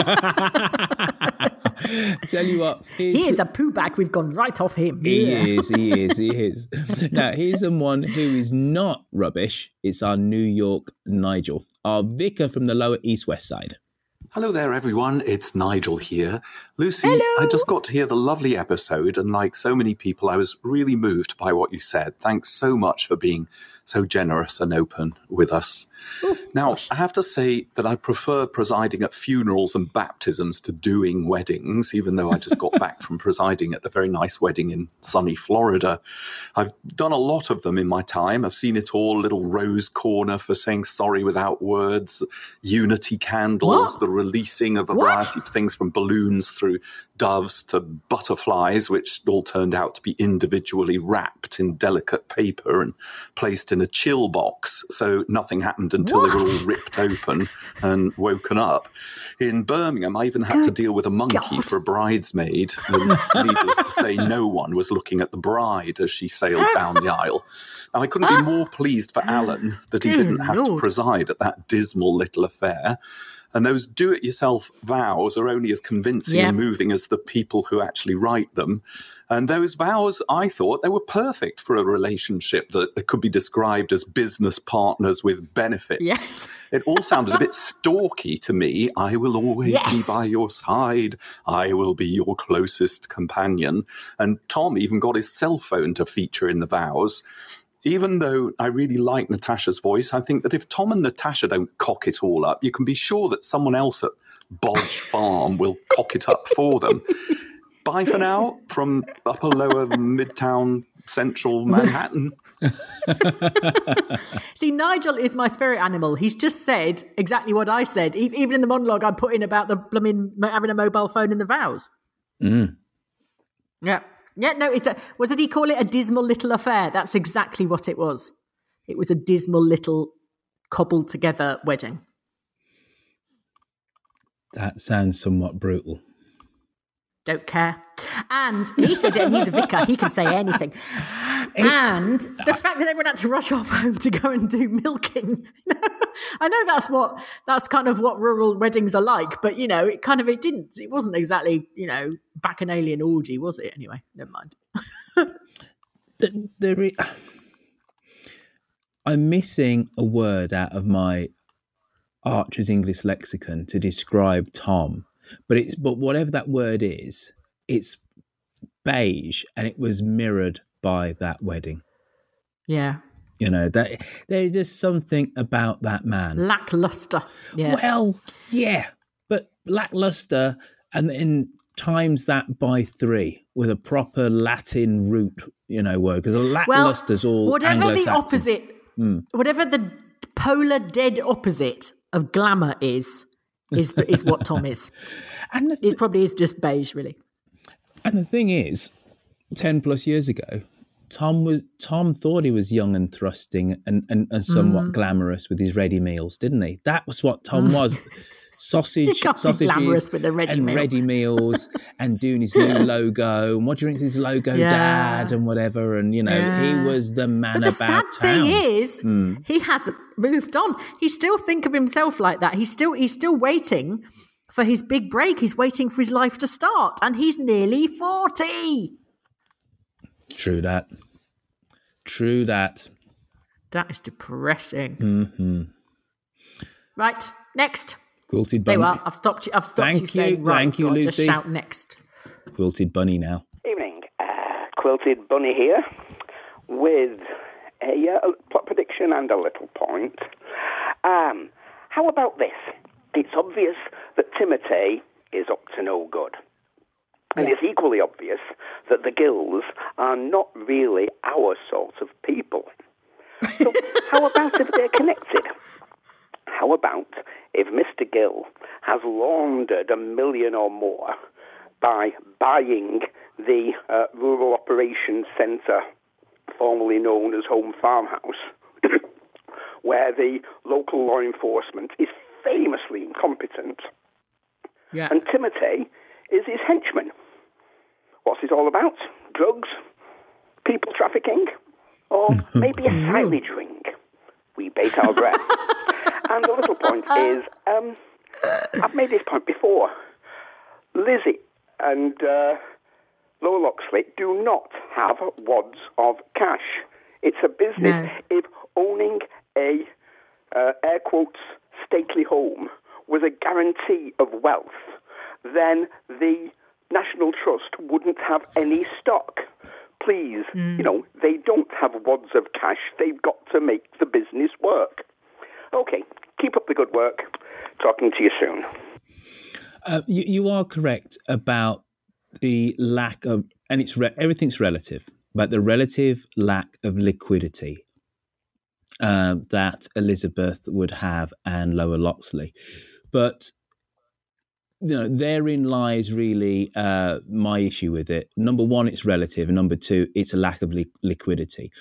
Tell you what, He is a poo bag. We've gone right off him. He Yeah. is, he is, he is. Now, here's someone who is not rubbish. It's our New York Nigel, our vicar from the Lower East West Side. Hello there, everyone. It's Nigel here. Lucy, I just got to hear the lovely episode, and like so many people, I was really moved by what you said. Thanks so much for being so generous and open with us. Ooh, now, gosh. I have to say that I prefer presiding at funerals and baptisms to doing weddings, even though I just got back from presiding at a very nice wedding in sunny Florida. I've done a lot of them in my time. I've seen it all: little rose corner for saying sorry without words, unity candles, What? the releasing of a What? variety of things from balloons through doves to butterflies, which all turned out to be individually wrapped in delicate paper and placed in a chill box, so nothing happened until they were all ripped open and woken up. In Birmingham, I even had to deal with a monkey God. for a bridesmaid, and needless to say, no one was looking at the bride as she sailed down the aisle. Now, I couldn't be more pleased for Alan that he Dear didn't have to Lord. preside at that dismal little affair. And those do-it-yourself vows are only as convincing Yeah. and moving as the people who actually write them. And those vows, I thought, they were perfect for a relationship that, that could be described as business partners with benefits. Yes. It all sounded a bit stalky to me. I will always Yes. be by your side. I will be your closest companion. And Tom even got his cell phone to feature in the vows. Even though I really like Natasha's voice, I think that if Tom and Natasha don't cock it all up, you can be sure that someone else at Bodge Farm will cock it up for them. Bye for now from upper, lower, midtown, central Manhattan. See, Nigel is my spirit animal. He's just said exactly what I said, e- even in the monologue I put in about the blooming having a mobile phone in the vows. Mm. Yeah. Yeah, no, it's a, what did he call it? A dismal little affair. That's exactly what it was. It was a dismal little cobbled together wedding. That sounds somewhat brutal. Don't care. And he said it, and he's a vicar. He can say anything. and the fact that everyone had to rush off home to go and do milking. I know that's what that's kind of what rural weddings are like, but you know, it kind of it didn't. It wasn't exactly you know bacchanalian orgy, was it? Anyway, never mind. the, the, I'm missing a word out of my Archer's English lexicon to describe Tom, but it's but whatever that word is, it's beige, and it was mirrored by that wedding. Yeah. You know, that there's just something about that man. Lackluster. Yeah. Well, yeah, but lackluster, and then times that by three with a proper Latin root, you know, word, because lackluster's well, all whatever Anglo-Saxon. the opposite, mm. whatever the polar dead opposite of glamour is, is the, is what Tom is. And the th- it probably is just beige, really. And the thing is, ten plus years ago, Tom was Tom thought he was young and thrusting and, and, and somewhat Mm. glamorous with his ready meals, didn't he? That was what Tom was. Sausage, He can't be sausages glamorous with a ready and meal. ready meals and doing his new logo. And what do you think is his logo, Yeah. Dad? And whatever. And, you know, Yeah. he was the man But the about sad town. thing is, Mm. he hasn't moved on. He still think of himself like that. He's still he's still waiting for his big break. He's waiting for his life to start, and he's nearly forty. True that. True that. That is depressing. Mm-hmm. Right, next. Quilted There bunny. you are. I've stopped you. I've stopped Thank you saying you, right. thank you, so I'll just Lucy. shout next. Quilted bunny now. Evening. Uh, Quilted Bunny here with a, uh, a plot prediction and a little point. Um, how about this? It's obvious that Timothy is up to no good. And Yeah. it's equally obvious that the Gills are not really our sort of people. So how about if they're connected? How about if Mister Gill has laundered a million or more by buying the uh, Rural Operations Centre, formerly known as Home Farmhouse, where the local law enforcement is famously incompetent, Yeah. and Timothy is his henchman. What's it all about? Drugs? People trafficking? Or maybe a silage ring? We bait our breath. And the little point is, um, I've made this point before. Lizzie and uh, Lower Loxley do not have wads of cash. It's a business. No. If owning a, uh, air quotes, stately home was a guarantee of wealth, then the National Trust wouldn't have any stock. Please, Mm. you know, they don't have wads of cash. They've got to make the business work. Okay, keep up the good work. Talking to you soon. Uh, you, you are correct about the lack of, and it's re- everything's relative, but the relative lack of liquidity uh, that Elizabeth would have and Lower Loxley. But you know, therein lies really uh, my issue with it. Number one, it's relative, and number two, it's a lack of li- liquidity.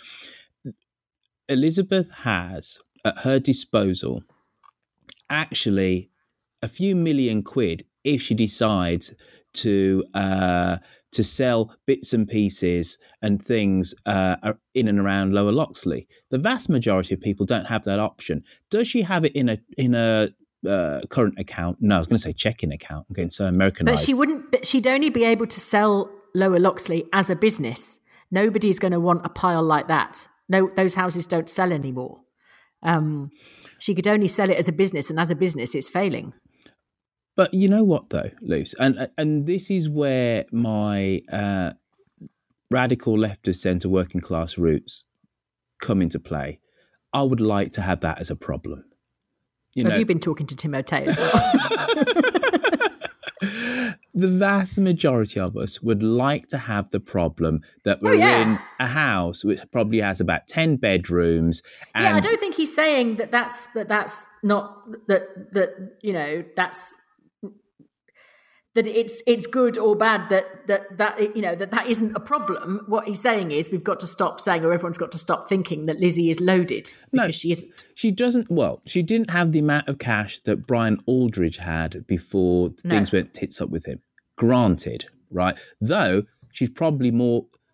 Elizabeth has at her disposal actually a few million quid if she decides to uh, to sell bits and pieces and things uh, in and around Lower Loxley. The vast majority of people don't have that option. Does she have it in a in a uh, current account? No, I was going to say checking account. I'm getting so Americanized. But she wouldn't. But she'd only be able to sell Lower Loxley as a business. Nobody's going to want a pile like that. No, those houses don't sell anymore. Um, she could only sell it as a business, and as a business, it's failing. But you know what, though, Luce, and and this is where my uh, radical left of centre working class roots come into play. I would like to have that as a problem. You Have know, you been talking to Timotei as well? the vast majority of us would like to have the problem that we're Oh, yeah. in a house which probably has about ten bedrooms. And Yeah, I don't think he's saying that that's that that's not that that you know that's that it's it's good or bad that that that you know that that isn't a problem. What he's saying is we've got to stop saying, or everyone's got to stop thinking that Lizzie is loaded because No, she isn't. She doesn't. Well, she didn't have the amount of cash that Brian Aldridge had before No. things went tits up with him. Granted, right? Though she's probably more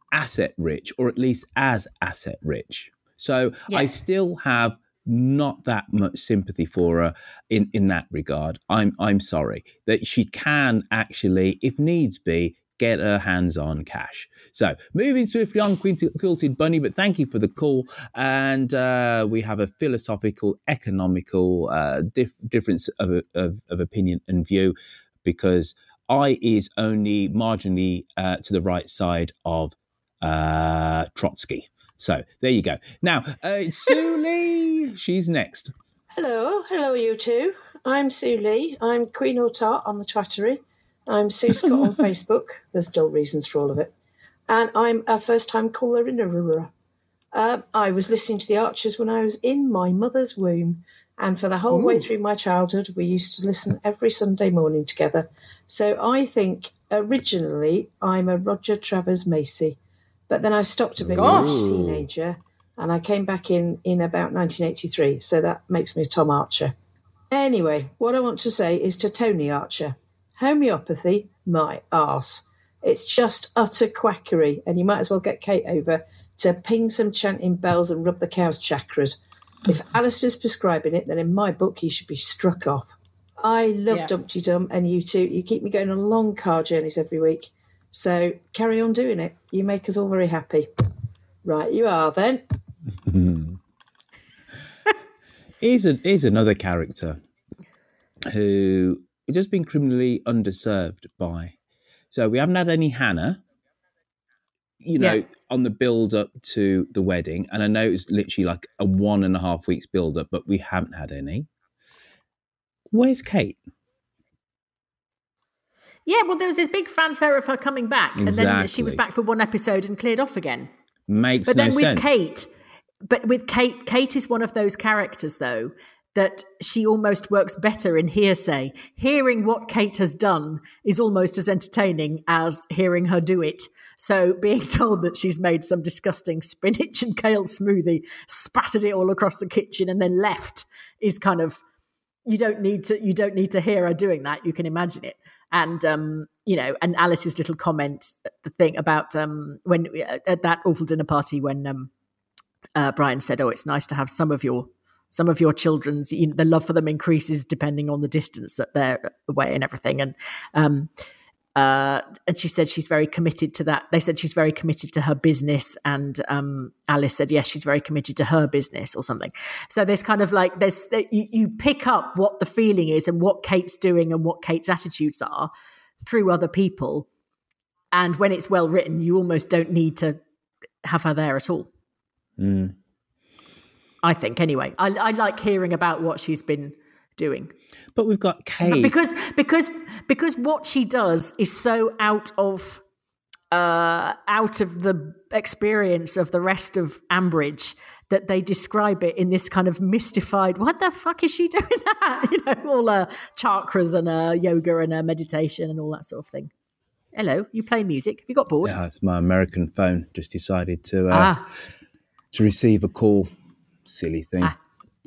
asset rich, or at least as asset rich. So Yeah. I still have not that much sympathy for her in, in that regard. I'm I'm sorry that she can actually, if needs be, get her hands on cash. So moving swiftly on, Quilted Bunny, but thank you for the call. And uh, we have a philosophical, economical uh, dif- difference of, of, of opinion and view, because I is only marginally uh, to the right side of uh, Trotsky. So there you go. Now, uh, Sue Lee, she's next. Hello, hello, you two. I'm Sue Lee. I'm Queen O'Tart on the Twattery. I'm Sue Scott on Facebook. There's dull reasons for all of it. And I'm a first-time caller in Aurora. Uh, I was listening to The Archers when I was in my mother's womb. And for the whole Ooh. way through my childhood, we used to listen every Sunday morning together. So I think originally I'm a Roger Travers Macy. But then I stopped a bit when I was a teenager. And I came back in, in about nineteen eighty-three. So that makes me Tom Archer. Anyway, what I want to say is to Tony Archer. Homeopathy, my arse. It's just utter quackery, and you might as well get Kate over to ping some chanting bells and rub the cow's chakras. If Alistair's prescribing it, then in my book he should be struck off. I love yeah. Dumpty Dum, and you two, you keep me going on long car journeys every week. So carry on doing it. You make us all very happy. Right, you are then. here's, a, here's another character who... It's just been criminally underserved by. So we haven't had any Hannah, you know, yeah. on the build up to the wedding. And I know it was literally like a one and a half weeks build up, but we haven't had any. Where's Kate? Yeah, well, there was this big fanfare of her coming back. Exactly. And then she was back for one episode and cleared off again. Makes but no then with sense. Kate, but with Kate, Kate is one of those characters, though, that she almost works better in hearsay. Hearing what Kate has done is almost as entertaining as hearing her do it. So being told that she's made some disgusting spinach and kale smoothie, spattered it all across the kitchen and then left is kind of, you don't need to, you don't need to hear her doing that. You can imagine it. And, um, you know, and Alice's little comment, the thing about um, when at that awful dinner party when um, uh, Brian said, oh, it's nice to have some of your Some of your children's, you know, the love for them increases depending on the distance that they're away and everything. And um, uh, and she said she's very committed to that. They said she's very committed to her business. And um, Alice said, yes, she's very committed to her business or something. So there's kind of like, there's you, you pick up what the feeling is and what Kate's doing and what Kate's attitudes are through other people. And when it's well written, you almost don't need to have her there at all. Mm. I think, anyway. I, I like hearing about what she's been doing. But we've got Kate. But because because because what she does is so out of uh, out of the experience of the rest of Ambridge that they describe it in this kind of mystified, what the fuck is she doing that? You know, all her chakras and her yoga and her meditation and all that sort of thing. Hello, you play music? Have you got bored? Yeah, it's my American phone. Just decided to uh, ah. to receive a call. Silly thing. Ah.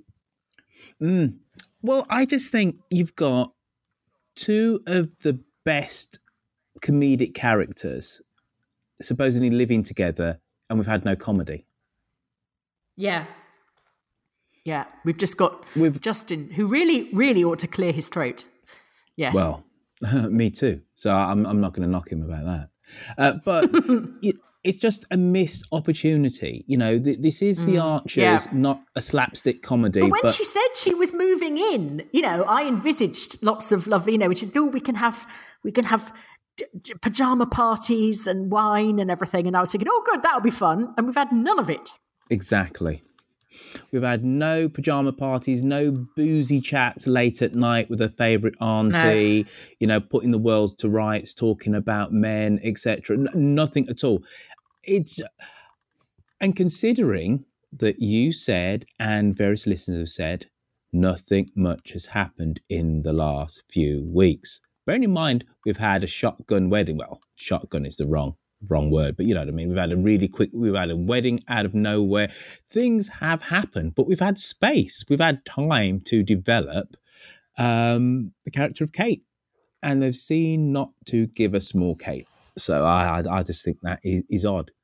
Mm. Well, I just think you've got two of the best comedic characters supposedly living together, and we've had no comedy. Yeah. Yeah. We've just got we've, Justin, who really, really ought to clear his throat. Yes. Well, me too. So I'm, I'm not going to knock him about that. Uh, but... it, It's just a missed opportunity. You know, th- this is The Archers, yeah. not a slapstick comedy. But when but... she said she was moving in, you know, I envisaged lots of love, you know, which is, oh, we can have, we can have d- d- pajama parties and wine and everything. And I was thinking, oh, good, that'll be fun. And we've had none of it. Exactly. We've had no pajama parties, no boozy chats late at night with a favourite auntie, no. you know, putting the world to rights, talking about men, et cetera. N- nothing at all. It's and considering that you said, and various listeners have said, nothing much has happened in the last few weeks. Bearing in mind, we've had a shotgun wedding. Well, shotgun is the wrong wrong word, but you know what I mean. We've had a really quick, we've had a wedding out of nowhere. Things have happened, but we've had space. We've had time to develop um, the character of Kate, and they've seen not to give us more Kate. So I, I, I just think that is, is odd.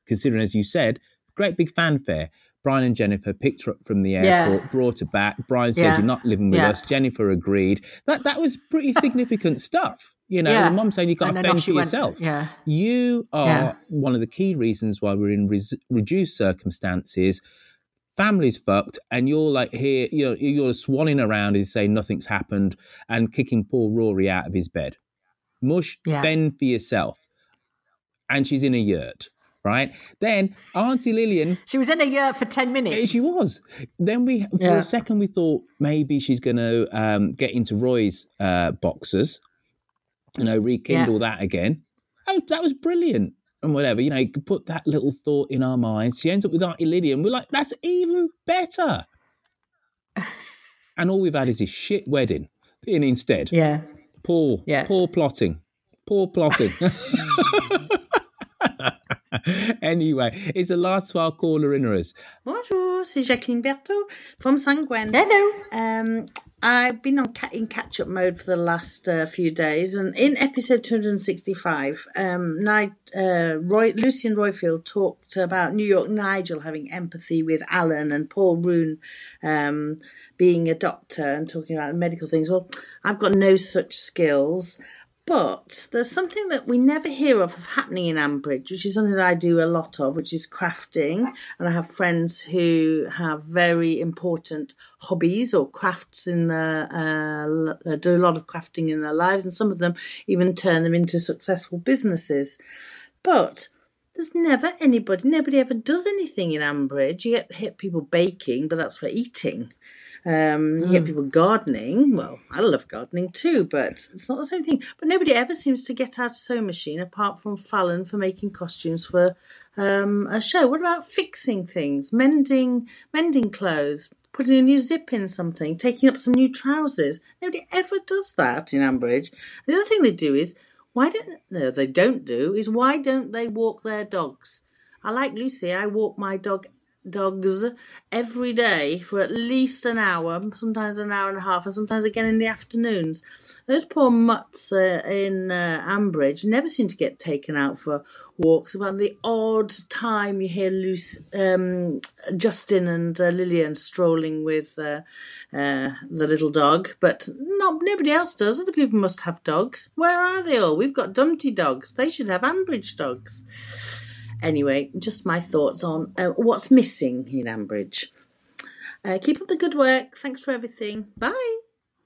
considering, as you said, great big fanfare. Brian and Jennifer picked her up from the airport, Yeah. brought her back. Brian said, Yeah. you're not living with Yeah. us. Jennifer agreed. That that was pretty significant stuff. You know, Yeah. the mum saying you've got And to then off fend she for went. yourself. Yeah. You are Yeah. one of the key reasons why we're in res- reduced circumstances. Family's fucked, and you're like here, you know, you're swanning around and saying nothing's happened and kicking poor Rory out of his bed. Mush, Yeah. fend for yourself. And she's in a yurt, right? Then Auntie Lillian. She was in a yurt for ten minutes. Yeah, she was. Then we, for Yeah. a second, we thought maybe she's going to um, get into Roy's uh, boxers, you know, rekindle Yeah. that again. Oh, that was brilliant. And whatever, you know, you could put that little thought in our minds. She ends up with Auntie Lydia, and we're like, that's even better. And all we've had is this shit wedding. And instead, Yeah. poor, Yeah. poor plotting. Poor plotting. Anyway, it's the last file caller in us. Bonjour, c'est Jacqueline Berthaud from Saint-Gwen. Hello. Um, I've been on ca- in catch-up mode for the last uh, few days, and in episode two hundred sixty-five, um, Ni- uh, Roy, Lucian Royfield talked about New York Nigel having empathy with Alan and Paul Roon um, being a doctor and talking about medical things. Well, I've got no such skills. But there's something that we never hear of happening in Ambridge, which is something that I do a lot of, which is crafting. And I have friends who have very important hobbies or crafts in their, uh, do a lot of crafting in their lives. And some of them even turn them into successful businesses. But there's never anybody, nobody ever does anything in Ambridge. You get hit people baking, but that's for eating. Um, you get people gardening. Well, I love gardening too, but it's not the same thing. But nobody ever seems to get out a sewing machine apart from Fallon for making costumes for um, a show. What about fixing things, mending, mending clothes, putting a new zip in something, taking up some new trousers? Nobody ever does that in Ambridge. The other thing they do is why don't no, they don't do is why don't they walk their dogs? I like Lucy. I walk my dog. dogs every day for at least an hour, sometimes an hour and a half, and sometimes again in the afternoons. Those poor mutts uh, in uh, Ambridge never seem to get taken out for walks. About the odd time you hear Luce, um, Justin and uh, Lillian strolling with uh, uh, the little dog, but not nobody else does. Other people must have dogs. Where are they all? We've got Dumpty dogs. They should have Ambridge dogs. Anyway, just my thoughts on uh, what's missing in Ambridge. Uh, keep up the good work. Thanks for everything. Bye.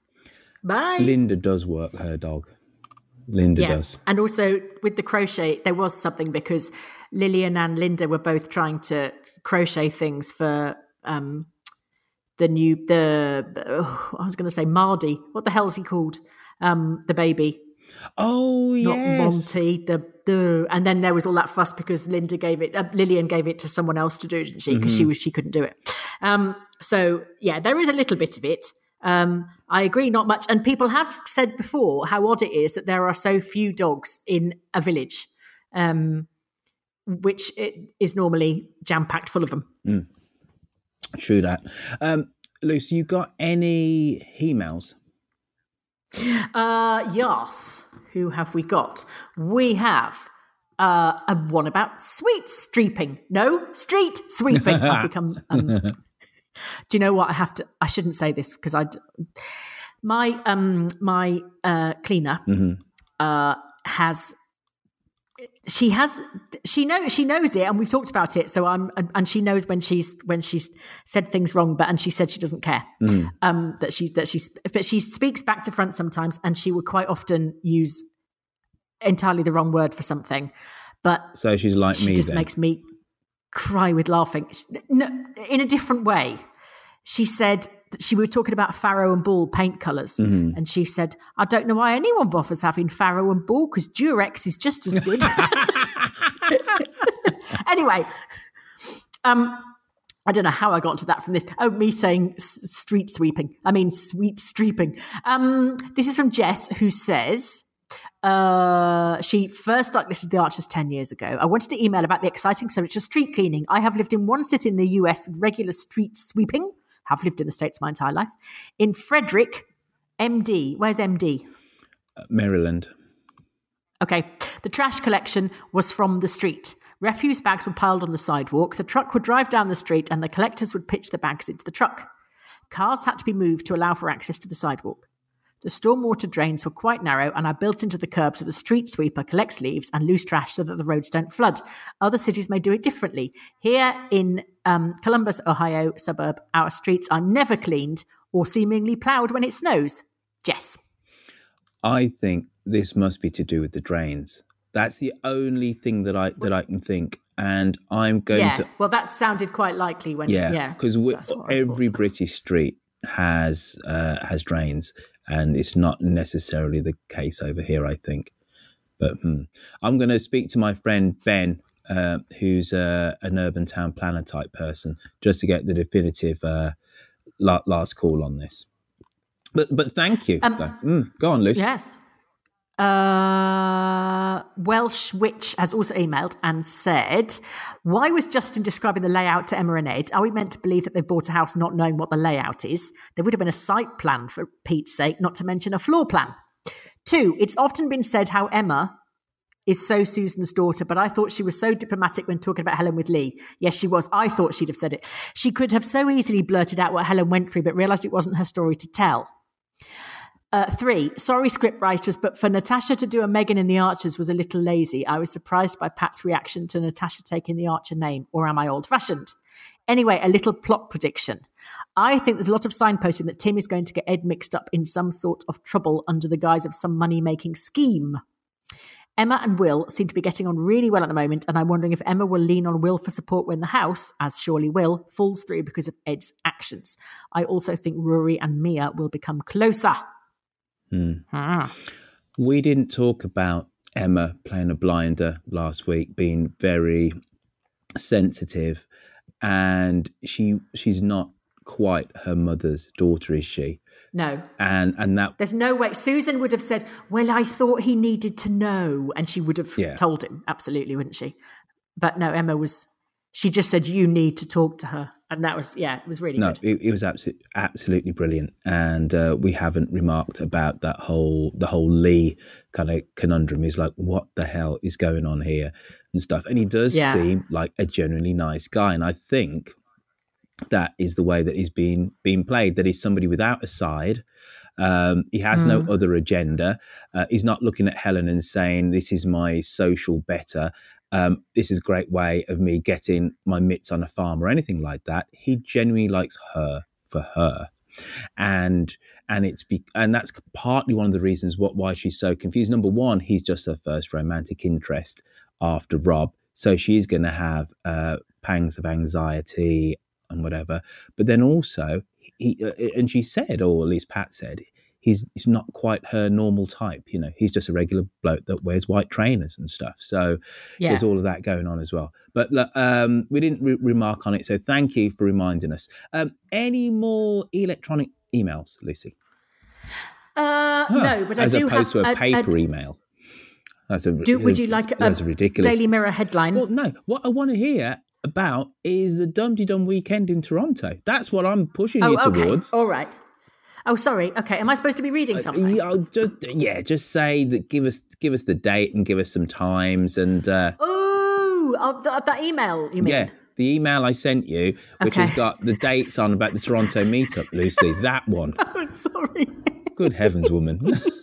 Bye. Linda does work her dog. Linda yeah. does. And also with the crochet, there was something because Lillian and Linda were both trying to crochet things for um, the new, the, oh, I was going to say Mardy. What the hell is he called? Um, the baby. Oh, Not yes. Monty, the, the, and then there was all that fuss because Linda gave it, uh, Lillian gave it to someone else to do, didn't she? Because Mhm. she was, she couldn't do it. Um, so yeah, there is a little bit of it. Um, I agree, not much. And people have said before how odd it is that there are so few dogs in a village, um, which it is normally jam-packed full of them. Mm. True that. Um, Lucy, you got any emails? Uh, yes. Who have we got? We have uh, a one about sweet streeping. No, street sweeping. I've become. Um, do you know what? I have to. I shouldn't say this because I. My um my uh, cleaner Mm-hmm. uh, has. She has, she knows, she knows it, and we've talked about it. So I'm, and she knows when she's when she's said things wrong, but and she said she doesn't care. Mm. Um, that she that she's, but she speaks back to front sometimes, and she will quite often use entirely the wrong word for something. But So she's like she me just then. makes me cry with laughing. No, in a different way. She said she we were talking about Farrow and Ball paint colors, Mhm. and she said, "I don't know why anyone bothers having Farrow and Ball because Durex is just as good." Anyway, um, I don't know how I got into that from this. Oh, me saying s- street sweeping. I mean, sweet streeping. Um, this is from Jess, who says. Uh, she first started listening to The Archers ten years ago. I wanted to email about the exciting subject of street cleaning. I have lived in one city in the U S with regular street sweeping. Have lived in the States my entire life. In Frederick, M D. Where's M D? Uh, Maryland. Okay. The trash collection was from the street. Refuse bags were piled on the sidewalk. The truck would drive down the street and the collectors would pitch the bags into the truck. Cars had to be moved to allow for access to the sidewalk. The stormwater drains were quite narrow and are built into the curb so the street sweeper collects leaves and loose trash so that the roads don't flood. Other cities may do it differently. Here in um, Columbus, Ohio suburb, our streets are never cleaned or seemingly ploughed when it snows. Jess. I think this must be to do with the drains. That's the only thing that I that I can think, and I'm going yeah, to. Well, that sounded quite likely when. Yeah, because yeah, every British street has uh, has drains, and it's not necessarily the case over here, I think. But hmm. I'm going to speak to my friend Ben, uh, who's uh, an urban town planner type person, just to get the definitive uh, last call on this. But but thank you. Um, mm, go on, Lucy. Yes. Uh, Welsh Witch has also emailed and said, why was Justin describing the layout to Emma and Ed? Are we meant to believe that they've bought a house not knowing what the layout is? There would have been a site plan, for Pete's sake, not to mention a floor plan. Two, it's often been said how Emma is so Susan's daughter, but I thought she was so diplomatic when talking about Helen with Lee. Yes, she was. I thought she'd have said it. She could have so easily blurted out what Helen went through, but realised it wasn't her story to tell. Uh, three, sorry script writers, but for Natasha to do a Megan in the Archers was a little lazy. I was surprised by Pat's reaction to Natasha taking the Archer name, or am I old-fashioned? Anyway, a little plot prediction. I think there's a lot of signposting that Tim is going to get Ed mixed up in some sort of trouble under the guise of some money-making scheme. Emma and Will seem to be getting on really well at the moment, and I'm wondering if Emma will lean on Will for support when the house, as surely will, falls through because of Ed's actions. I also think Rory and Mia will become closer. Hmm. Ah. We didn't talk about Emma playing a blinder last week, being very sensitive, and she she's not quite her mother's daughter, is she? No. And and that there's no way. Susan would have said, well, I thought he needed to know, and she would have yeah. told him, absolutely, wouldn't she? But no, Emma was, she just said, you need to talk to her. And that was, yeah, it was really no, good. No, it, it was absolutely, absolutely brilliant. And uh, we haven't remarked about that whole, the whole Lee kind of conundrum. Is like, what the hell is going on here and stuff. And he does yeah. seem like a genuinely nice guy. And I think that is the way that he's being, being played, that he's somebody without a side. Um, he has mm. no other agenda. Uh, he's not looking at Helen and saying, this is my social better. Um, this is a great way of me getting my mitts on a farm or anything like that. He genuinely likes her for her. And and it's be, and that's partly one of the reasons what why she's so confused. Number one, he's just her first romantic interest after Rob. So she's going to have uh, pangs of anxiety and whatever. But then also, he uh, and she said, or at least Pat said, He's, he's not quite her normal type, you know. He's just a regular bloke that wears white trainers and stuff. So yeah. there's all of that going on as well. But um, we didn't re- remark on it, so thank you for reminding us. Um, any more electronic emails, Lucy? Uh, huh. No, but I as do have... As opposed to a paper a, a, email. That's a, do, would you like that's a, a ridiculous. Daily Mirror headline? Well, no. What I want to hear about is the Dum Dee Dum weekend in Toronto. That's what I'm pushing oh, you okay. towards. All right. Oh, sorry. Okay, am I supposed to be reading something? Uh, just, yeah, just say that. Give us, give us the date and give us some times and. Uh, oh, oh that, that email you mean? Yeah, the email I sent you, which okay. has got the dates on about the Toronto meetup, Lucy. That one. I'm sorry. Good heavens, woman.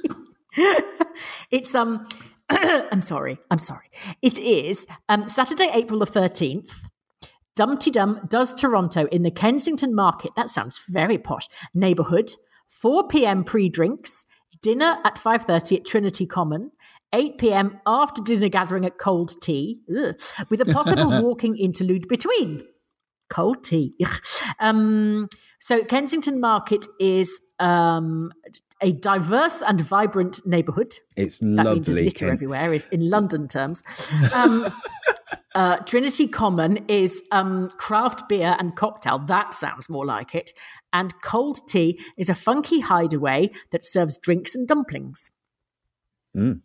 It's um. I'm sorry. I'm sorry. It is um Saturday, April the thirteenth. Dumpty Dum does Toronto in the Kensington Market. That sounds very posh. Neighbourhood. four p.m. pre-drinks, dinner at five thirty at Trinity Common, eight p.m. after dinner gathering at Cold Tea, ugh, with a possible walking interlude between. Cold tea. Um, so Kensington Market is um, a diverse and vibrant neighbourhood. It's that lovely. Means there's litter Ken- everywhere, if, in London terms. Um, uh, Trinity Common is um, craft beer and cocktail. That sounds more like it. And Cold Tea is a funky hideaway that serves drinks and dumplings. Mm.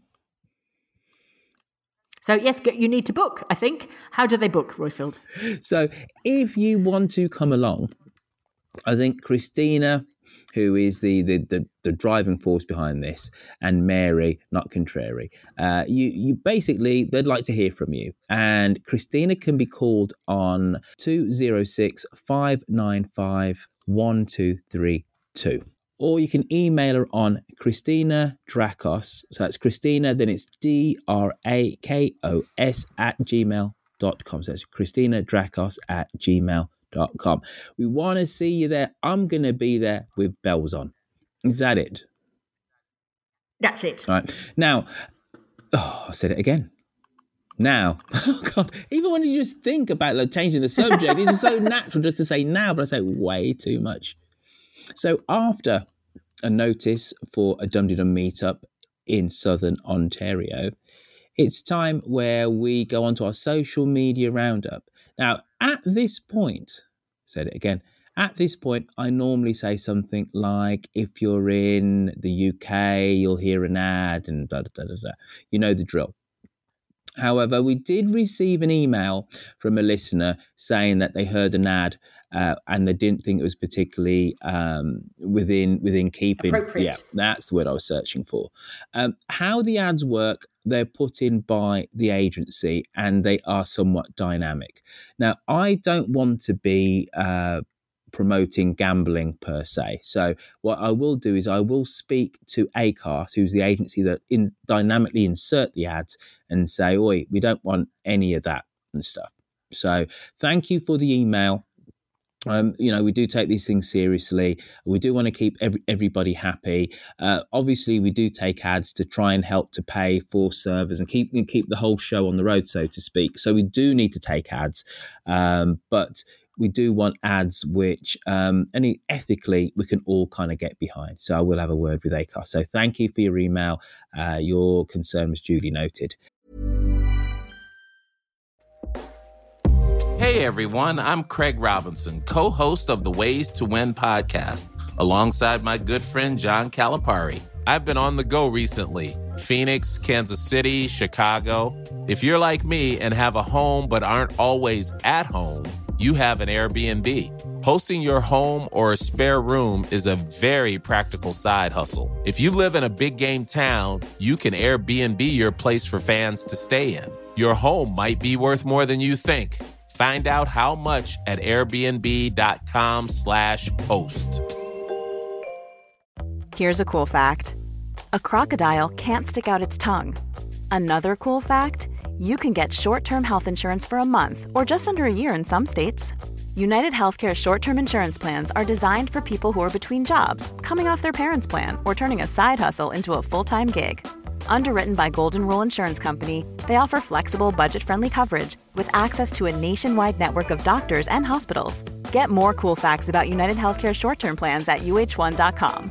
So, yes, you need to book, I think. How do they book, Royfield? So, if you want to come along, I think Christina who is the, the the the driving force behind this, and Mary, not contrary. Uh, you you basically, they'd like to hear from you, and Christina can be called on two oh six, five nine five, one two three two. Or you can email her on Christina Drakos. So that's Christina, then it's D R A K O S at gmail dot com. So that's Christina Drakos at gmail dot com. We want to see you there. I'm going to be there with bells on. Is that it? That's it. All right. Now, oh, I said it again. Now, oh God, even when you just think about like, changing the subject, it's so natural just to say now, but I say way too much. So after a notice for a Dum Dum meetup in Southern Ontario, it's time where we go onto our social media roundup. Now, at this point, said it again, at this point, I normally say something like, if you're in the U K, you'll hear an ad and da da da da da. You know the drill. However, we did receive an email from a listener saying that they heard an ad uh, and they didn't think it was particularly um, within within keeping. Appropriate. Yeah, that's the word I was searching for. Um, how the ads work, they're put in by the agency and they are somewhat dynamic. Now, I don't want to be uh, promoting gambling per se. So what I will do is I will speak to Acast, who's the agency that in, dynamically insert the ads, and say, oi, we don't want any of that and stuff. So thank you for the email. Um, you know, we do take these things seriously. We do want to keep every, everybody happy. Uh, obviously, we do take ads to try and help to pay for servers and keep and keep the whole show on the road, so to speak. So we do need to take ads, um, but we do want ads which, um, any ethically, we can all kind of get behind. So I will have a word with Acast. So thank you for your email. Uh, your concern was duly noted. Hey everyone, I'm Craig Robinson, co-host of the Ways to Win podcast, alongside my good friend John Calipari. I've been on the go recently. Phoenix, Kansas City, Chicago. If you're like me and have a home but aren't always at home, you have an Airbnb. Hosting your home or a spare room is a very practical side hustle. If you live in a big game town, you can Airbnb your place for fans to stay in. Your home might be worth more than you think. Find out how much at airbnb.com slash host. Here's a cool fact. A crocodile can't stick out its tongue. Another cool fact, you can get short-term health insurance for a month or just under a year in some states. United Healthcare short-term insurance plans are designed for people who are between jobs, coming off their parents' plan, or turning a side hustle into a full-time gig. Underwritten by Golden Rule Insurance Company, they offer flexible, budget-friendly coverage with access to a nationwide network of doctors and hospitals. Get more cool facts about United Healthcare short-term plans at U H one dot com.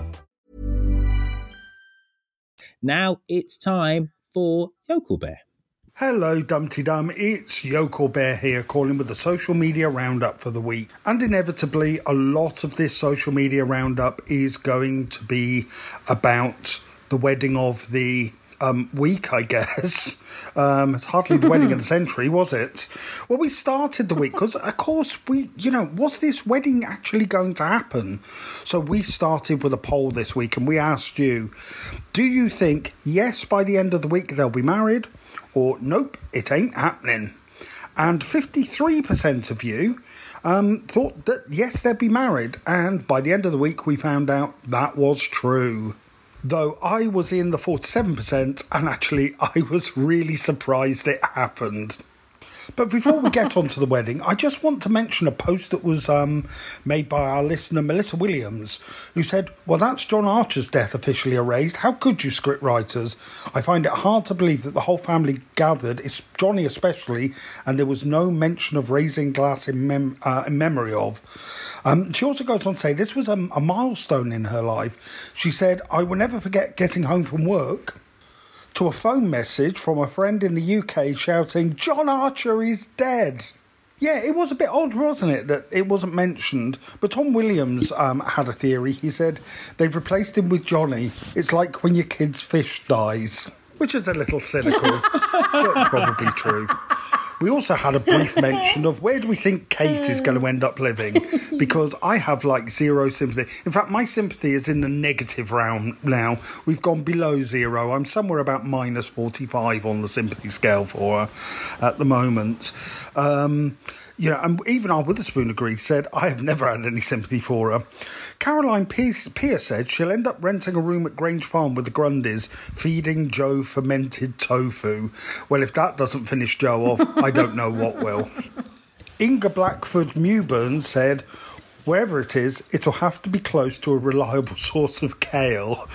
Now it's time for Yokel Bear. Hello, Dumpty Dum. It's Yokel Bear here, calling with the social media roundup for the week. And inevitably, a lot of this social media roundup is going to be about the wedding of the um, week, I guess. Um, it's hardly the wedding of the century, was it? Well, we started the week because, of course, we, you know, was this wedding actually going to happen? So we started with a poll this week and we asked you, do you think, yes, by the end of the week they'll be married? Or, nope, it ain't happening. And fifty-three percent of you um, thought that, yes, they'd be married. And by the end of the week, we found out that was true. Though I was in the forty-seven percent, and actually I was really surprised it happened. But before we get on to the wedding, I just want to mention a post that was um, made by our listener, Melissa Williams, who said, well, that's John Archer's death officially erased. How could you, scriptwriters? I find it hard to believe that the whole family gathered, Johnny especially, and there was no mention of raising glass in, mem- uh, in memory of. Um, she also goes on to say this was a, a milestone in her life. She said, I will never forget getting home from work to a phone message from a friend in the U K shouting, John Archer is dead. Yeah, it was a bit odd, wasn't it, that it wasn't mentioned. But Tom Williams um, had a theory. He said, they've replaced him with Johnny. It's like when your kid's fish dies. Which is a little cynical, but probably true. We also had a brief mention of where do we think Kate is going to end up living, because I have like zero sympathy. In fact, my sympathy is in the negative round now. We've gone below zero. I'm somewhere about minus forty-five on the sympathy scale for her at the moment. Um, you know, and even our Witherspoon agreed, said, I have never had any sympathy for her. Caroline Pierce, Pierce said she'll end up renting a room at Grange Farm with the Grundys, feeding Joe fermented tofu. Well, if that doesn't finish Joe off, I don't know what will. Inga Blackford Mewburn said, wherever it is, it'll have to be close to a reliable source of kale.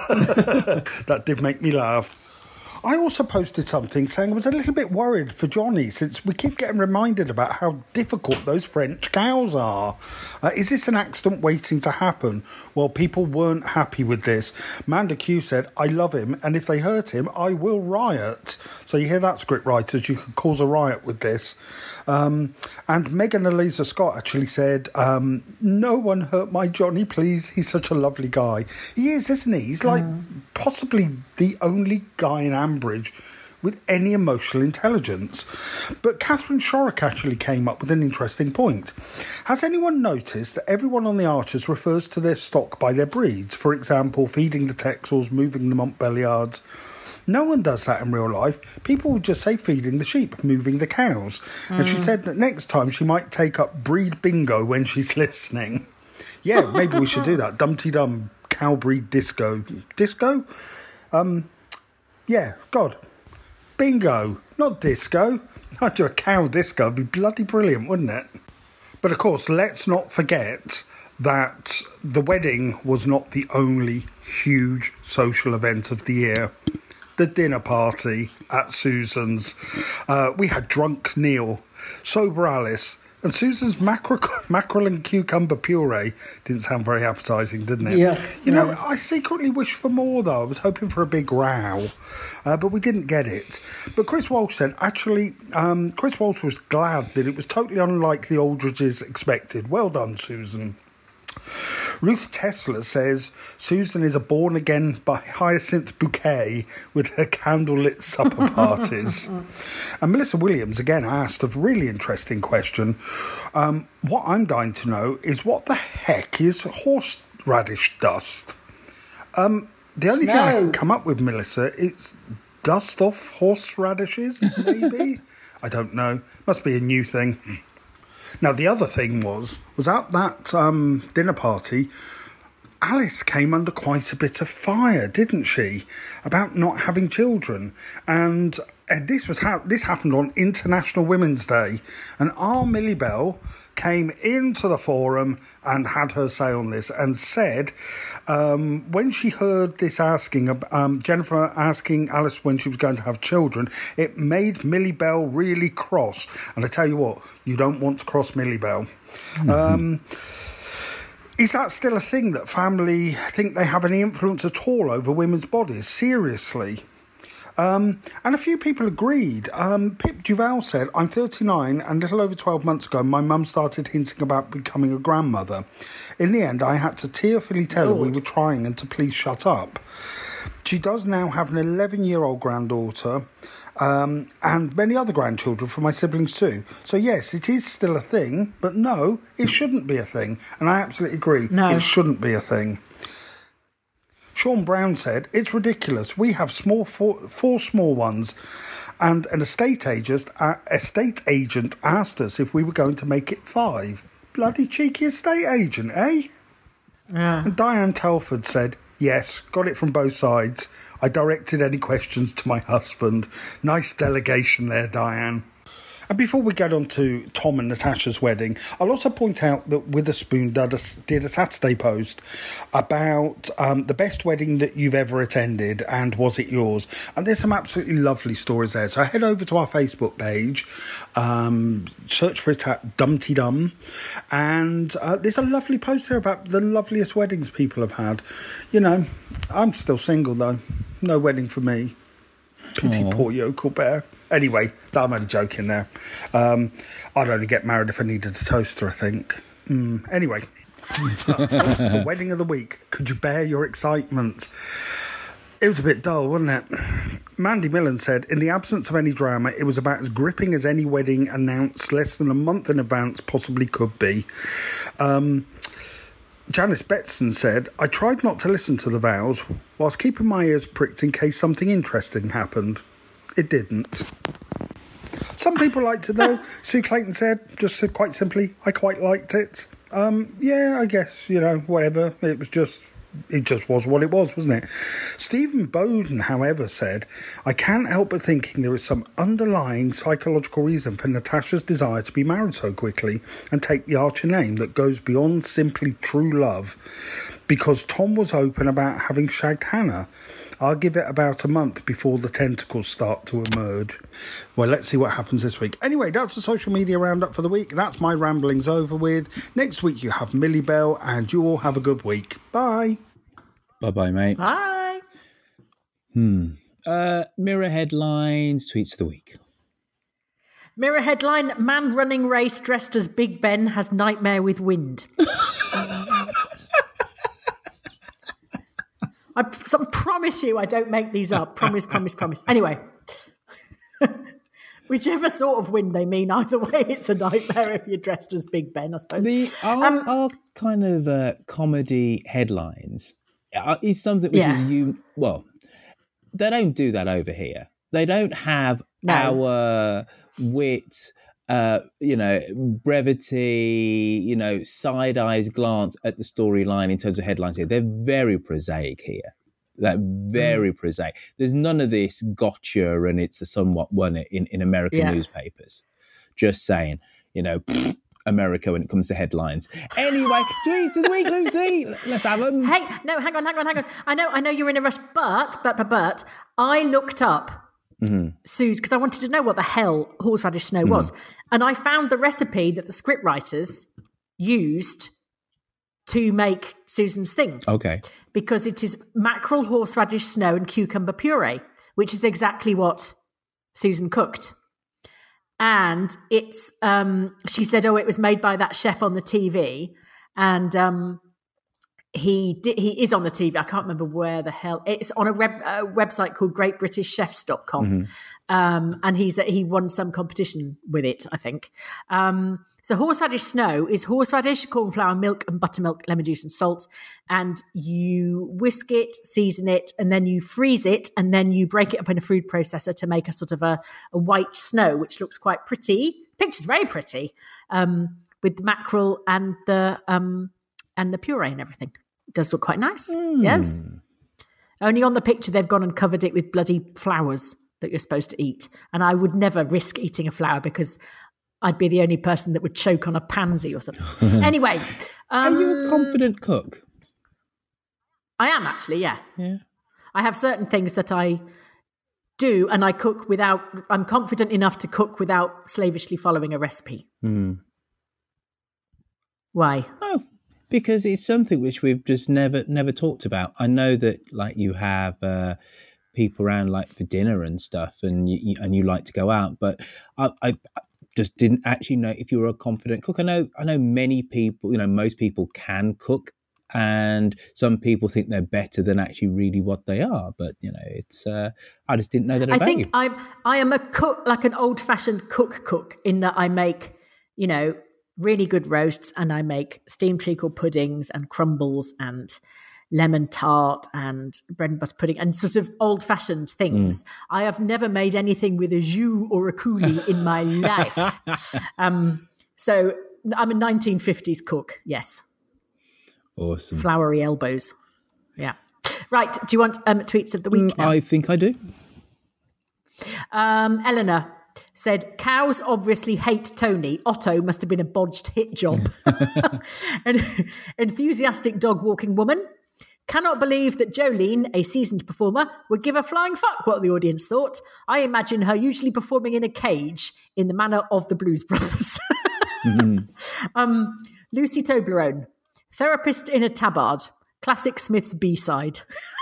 That did make me laugh. I also posted something saying I was a little bit worried for Johnny, since we keep getting reminded about how difficult those French cows are. Uh, is this an accident waiting to happen? Well, people weren't happy with this. Manda Q said, I love him, and if they hurt him, I will riot. So you hear that, script writers, you could cause a riot with this. Um, and Megan Eliza Scott actually said, um, no one hurt my Johnny, please. He's such a lovely guy. He is, isn't he? He's like mm. possibly the only guy in Ambridge with any emotional intelligence. But Catherine Shorrock actually came up with an interesting point. Has anyone noticed that everyone on the Archers refers to their stock by their breeds? For example, feeding the Texels, moving the Montbelliards. No one does that in real life. People would just say feeding the sheep, moving the cows. Mm. And she said that next time she might take up breed bingo when she's listening. Yeah, maybe we should do that. Dumpty Dum cow breed disco. Disco? Um, yeah, God. Bingo, not disco. I'd do a cow disco. It'd be bloody brilliant, wouldn't it? But of course, let's not forget that the wedding was not the only huge social event of the year. The dinner party at Susan's. Uh, we had drunk Neil, sober Alice, and Susan's mackerel, mackerel and cucumber puree didn't sound very appetising, didn't it? Yeah. You know, I secretly wish for more, though. I was hoping for a big row, uh, but we didn't get it. But Chris Walsh said, actually, um, Chris Walsh was glad that it was totally unlike the Aldridges expected. Well done, Susan. Ruth Tesla says Susan is a born-again by hyacinth bouquet with her candlelit supper parties. And Melissa Williams again asked a really interesting question. Um, what I'm dying to know is what the heck is horseradish dust? Um, the only Snow. thing I can come up with, Melissa, is dust off horseradishes, maybe? I don't know. Must be a new thing. Now, the other thing was, was at that um, dinner party, Alice came under quite a bit of fire, didn't she, about not having children. And uh, this was ha- this happened on International Women's Day. And our Millie Bell came into the forum and had her say on this and said, um, when she heard this asking, um, Jennifer asking Alice when she was going to have children, it made Millie Bell really cross. And I tell you what, you don't want to cross Millie Bell. Mm-hmm. Um, is that still a thing, that family think they have any influence at all over women's bodies? Seriously? Um, and a few people agreed. Um, Pip Duval said, I'm thirty-nine and a little over twelve months ago my mum started hinting about becoming a grandmother. In the end, I had to tearfully tell Lord. her we were trying and to please shut up. She does now have an eleven-year-old granddaughter um, and many other grandchildren from my siblings too. So yes, it is still a thing, but no, it shouldn't be a thing. And I absolutely agree. No. It shouldn't be a thing. Sean Brown said, it's ridiculous. We have small four, four small ones, and an estate agent, uh, estate agent asked us if we were going to make it five. Bloody cheeky estate agent, eh? Yeah. And Diane Telford said, yes, got it from both sides. I directed any questions to my husband. Nice delegation there, Diane. And before we get on to Tom and Natasha's wedding, I'll also point out that Witherspoon did a, did a Saturday post about um, the best wedding that you've ever attended and was it yours? And there's some absolutely lovely stories there. So head over to our Facebook page, um, search for it at Dumpty Dum, and uh, there's a lovely post there about the loveliest weddings people have had. You know, I'm still single though. No wedding for me. Pity Aww. Poor Yokel Bear. Anyway, I'm only joking there. Um, I'd only get married if I needed a toaster, I think. Mm, anyway, what's the wedding of the week? Could you bear your excitement? It was a bit dull, wasn't it? Mandy Millen said, in the absence of any drama, it was about as gripping as any wedding announced less than a month in advance possibly could be. Um, Janice Betson said, I tried not to listen to the vows whilst keeping my ears pricked in case something interesting happened. It didn't. Some people liked it though. Sue Clayton said, just said quite simply, I quite liked it. Um, yeah, I guess, you know, whatever. It was just... It just was what it was, wasn't it? Stephen Bowden, however, said, I can't help but thinking there is some underlying psychological reason for Natasha's desire to be married so quickly and take the Archer name that goes beyond simply true love, because Tom was open about having shagged Hannah. I'll give it about a month before the tentacles start to emerge. Well, let's see what happens this week. Anyway, that's the social media roundup for the week. That's my ramblings over with. Next week you have Millie Bell, and you all have a good week. Bye. Bye-bye, mate. Bye. Hmm. Uh, Mirror headlines, tweets of the week. Mirror headline, man running race dressed as Big Ben has nightmare with wind. I so, promise you I don't make these up. Promise, promise, promise. Anyway, whichever sort of wind they mean, either way, it's a nightmare if you're dressed as Big Ben, I suppose. The, our, um, our kind of uh, comedy headlines is something which yeah. is you. Well, they don't do that over here. They don't have no. our wit, uh, you know, brevity, you know, side eyes glance at the storyline in terms of headlines here. They're very prosaic here. They're very mm. prosaic. There's none of this gotcha and it's the somewhat one in, in American yeah. newspapers. Just saying, you know, pfft, America when it comes to headlines. Anyway, tweets of the week, Lucy. Let's have them. Hey, no, hang on, hang on, hang on. I know, I know you're in a rush, but, but, but, but, I looked up mm-hmm. Sue's because I wanted to know what the hell horseradish snow mm-hmm. was, and I found the recipe that the scriptwriters used to make Susan's thing. Okay, because it is mackerel, horseradish snow, and cucumber puree, which is exactly what Susan cooked. And it's, um, she said, oh, it was made by that chef on the T V. And um, he did, he is on the T V. I can't remember where the hell. It's on a web, uh, website called great british chefs dot com. Mm-hmm. Um, and he's he won some competition with it, I think. Um, so horseradish snow is horseradish, cornflour, milk, and buttermilk, lemon juice, and salt. And you whisk it, season it, and then you freeze it, and then you break it up in a food processor to make a sort of a, a white snow, which looks quite pretty. Picture's very pretty, um, with the mackerel and the um, and the puree and everything. It does look quite nice. Mm. Yes. Only on the picture they've gone and covered it with bloody flowers that you're supposed to eat. And I would never risk eating a flower because I'd be the only person that would choke on a pansy or something. Anyway. Um, Are you a confident cook? I am actually, yeah. Yeah. I have certain things that I do and I cook without, I'm confident enough to cook without slavishly following a recipe. Mm. Why? Oh, because it's something which we've just never, never talked about. I know that like you have... Uh, people around like for dinner and stuff and you, and you like to go out, but I, I just didn't actually know if you were a confident cook. I know I know many people, you know, most people can cook and some people think they're better than actually really what they are, but you know, it's uh, I just didn't know that about I think you. I'm I am a cook, like an old-fashioned cook cook in that I make, you know, really good roasts and I make steamed treacle puddings and crumbles and lemon tart and bread and butter pudding and sort of old-fashioned things. Mm. I have never made anything with a jus or a coulis in my life. Um, so I'm a nineteen fifties cook, yes. Awesome. Floury elbows. Yeah. Right, do you want um, tweets of the week mm, now? I think I do. Um, Eleanor said, cows obviously hate Tony. Otto must have been a bodged hit job. An enthusiastic dog-walking woman. Cannot believe that Jolene, a seasoned performer, would give a flying fuck what the audience thought. I imagine her usually performing in a cage in the manner of the Blues Brothers. mm-hmm. um, Lucy Toblerone, therapist in a tabard. Classic Smith's B-side.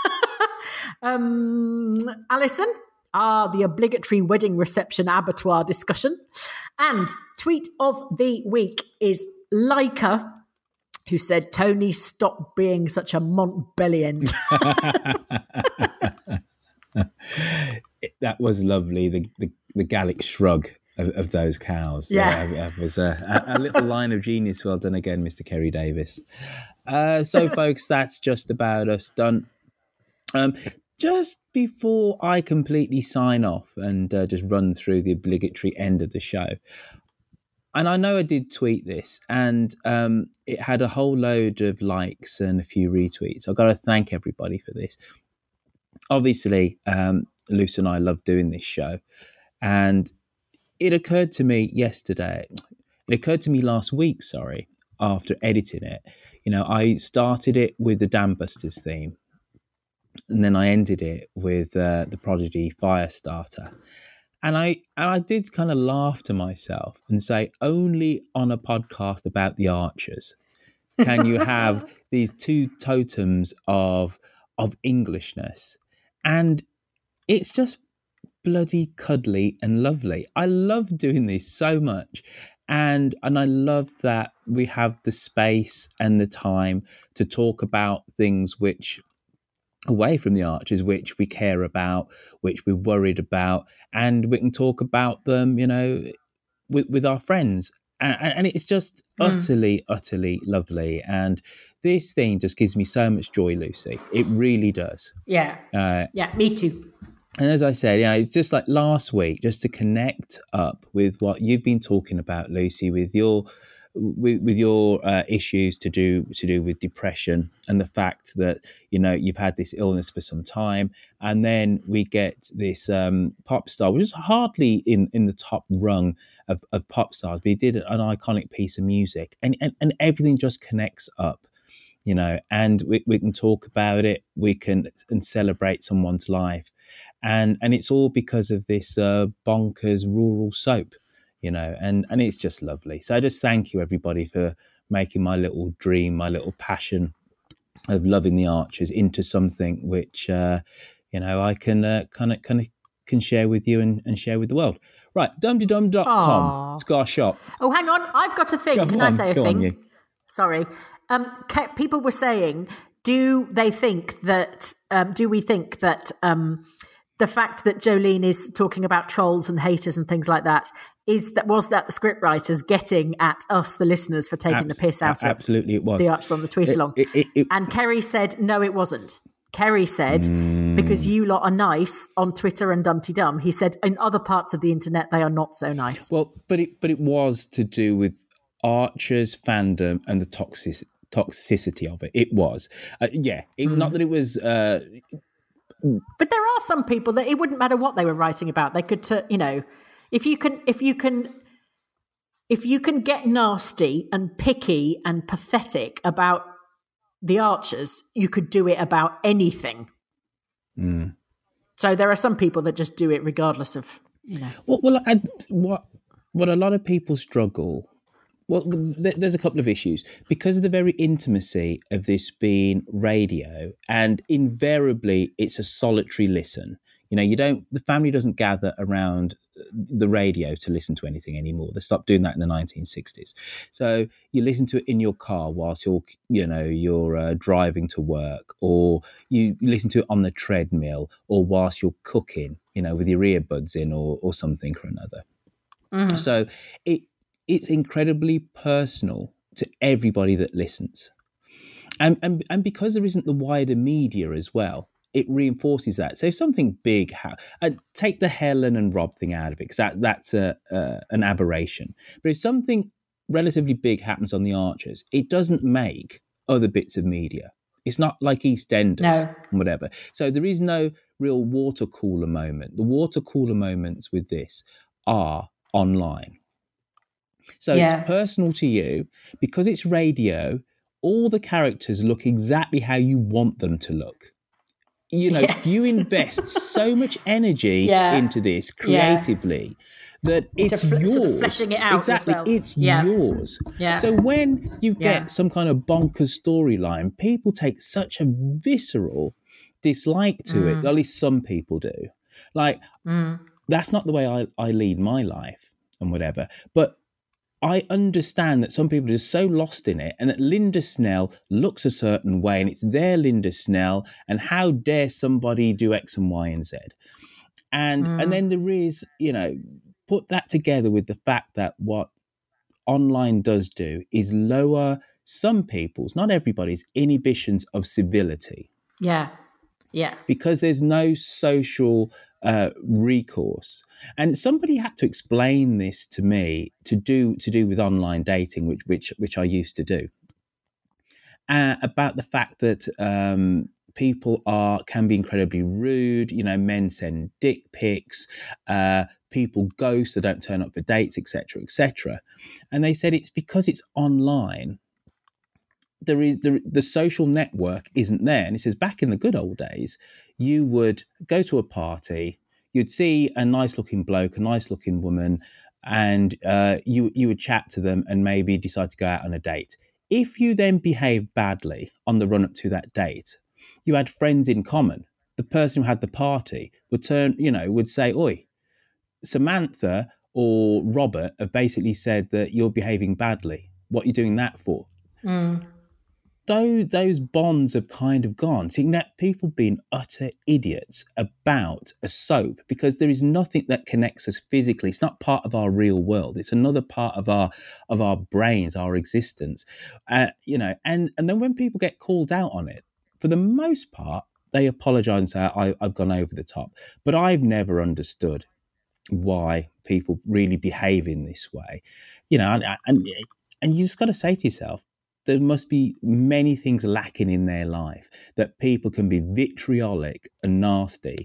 um, Alison, ah, the obligatory wedding reception abattoir discussion. And tweet of the week is Leica, who said, Tony, stop being such a Montbelliend. that was lovely. The the, the Gallic shrug of, of those cows. Yeah. yeah it was a, a, a little line of genius. Well done again, Mister Kerry Davis. Uh, so, folks, that's just about us done. Um, just before I completely sign off and uh, just run through the obligatory end of the show, and I know I did tweet this, and um, it had a whole load of likes and a few retweets. I've got to thank everybody for this. Obviously, um, Luce and I love doing this show, and it occurred to me yesterday, it occurred to me last week, sorry, after editing it. You know, I started it with the Dam Busters theme, and then I ended it with uh, the Prodigy Firestarter. And I and I did kind of laugh to myself and say, only on a podcast about the Archers can you have these two totems of of Englishness. And it's just bloody cuddly and lovely. I love doing this so much. And and I love that we have the space and the time to talk about things which away from the Archers, which we care about, which we're worried about, and we can talk about them, you know, with, with our friends. And, and it's just mm. utterly, utterly lovely. And this thing just gives me so much joy, Lucy. It really does. Yeah. Uh, yeah, me too. And as I said, you know, it's just like last week, just to connect up with what you've been talking about, Lucy, with your with with your uh, issues to do to do with depression and the fact that, you know, you've had this illness for some time, and then we get this um, pop star, which is hardly in, in the top rung of, of pop stars, but he did an iconic piece of music, and and, and everything just connects up, you know, and we, we can talk about it, we can and celebrate someone's life, and and it's all because of this uh, bonkers rural soap. You know, and, and it's just lovely. So I just thank you, everybody, for making my little dream, my little passion of loving the Archers into something which, uh, you know, I can uh, kind of kind of can share with you and, and share with the world. Right, dumdydum dot com. It's our shop. Oh, hang on. I've got a thing. Go can on, I say a go thing? on, you. Sorry. Um, ca- people were saying, do they think that, um, do we think that um, the fact that Jolene is talking about trolls and haters and things like that, is that was that the scriptwriters getting at us, the listeners, for taking Abs- the piss out absolutely of it was. the Archers on the tweet It- along? it- it- it- and Kerry said, no, it wasn't. Kerry said, Mm. because you lot are nice on Twitter and Dumpty Dum, he said, in other parts of the internet, they are not so nice. Well, but it but it was to do with Archers fandom and the toxic toxicity of it. It was, uh, yeah. It, Mm. Not that it was. Uh, But there are some people that it wouldn't matter what they were writing about. They could, t- you know, if you can, if you can, if you can get nasty and picky and pathetic about the Archers, you could do it about anything. mm. So there are some people that just do it regardless of, you know. Well, well I, what what a lot of people struggle. Well, th- there's a couple of issues because of the very intimacy of this being radio, and invariably it's a solitary listen. You know, you don't. The family doesn't gather around the radio to listen to anything anymore. They stopped doing that in the nineteen sixties. So you listen to it in your car whilst you're, you know, you're uh, driving to work, or you listen to it on the treadmill, or whilst you're cooking, you know, with your earbuds in, or or something or another. Mhm. So it it's incredibly personal to everybody that listens, and and and because there isn't the wider media as well, it reinforces that. So if something big, ha- uh, take the Helen and Rob thing out of it, because that, that's a, uh, an aberration. But if something relatively big happens on the Archers, it doesn't make other bits of media. It's not like EastEnders No. and whatever. So there is no real water cooler moment. The water cooler moments with this are online. So Yeah. it's personal to you. Because it's radio, all the characters look exactly how you want them to look. You know, Yes. you invest so much energy Yeah. into this Yeah. creatively that Into it's fle- yours. sort of fleshing it out Exactly, yourself. it's Yeah. yours. Yeah. So when you get Yeah. some kind of bonkers storyline, people take such a visceral dislike to it. Mm. At least some people do. Like, Mm. that's not the way I, I lead my life and whatever. But I understand that some people are just so lost in it, and that Linda Snell looks a certain way, and it's their Linda Snell, and how dare somebody do X and Y and Z. And Mm. and then there is, you know, put that together with the fact that what online does do is lower some people's, not everybody's, inhibitions of civility. Yeah. Yeah. Because there's no social uh, recourse. And somebody had to explain this to me to do to do with online dating, which which which I used to do, uh, about the fact that um, people are can be incredibly rude. You know, men send dick pics, uh, people ghost, they don't turn up for dates, et cetera, et cetera. And they said it's because it's online. There is the, the social network isn't there. And it says back in the good old days, you would go to a party, you'd see a nice looking bloke, a nice looking woman, and uh, you you would chat to them and maybe decide to go out on a date. If you then behaved badly on the run up to that date, you had friends in common. The person who had the party would turn, you know, would say, "Oi, Samantha or Robert have basically said that you're behaving badly. What are you doing that for?" Mm. Those, those bonds have kind of gone. Seeing that people being utter idiots about a soap because there is nothing that connects us physically. It's not part of our real world. It's another part of our of our brains, our existence. Uh, you know, and and then when people get called out on it, for the most part, they apologise and say, I, "I've gone over the top." But I've never understood why people really behave in this way. You know, and and, and you just got to say to yourself, there must be many things lacking in their life that people can be vitriolic and nasty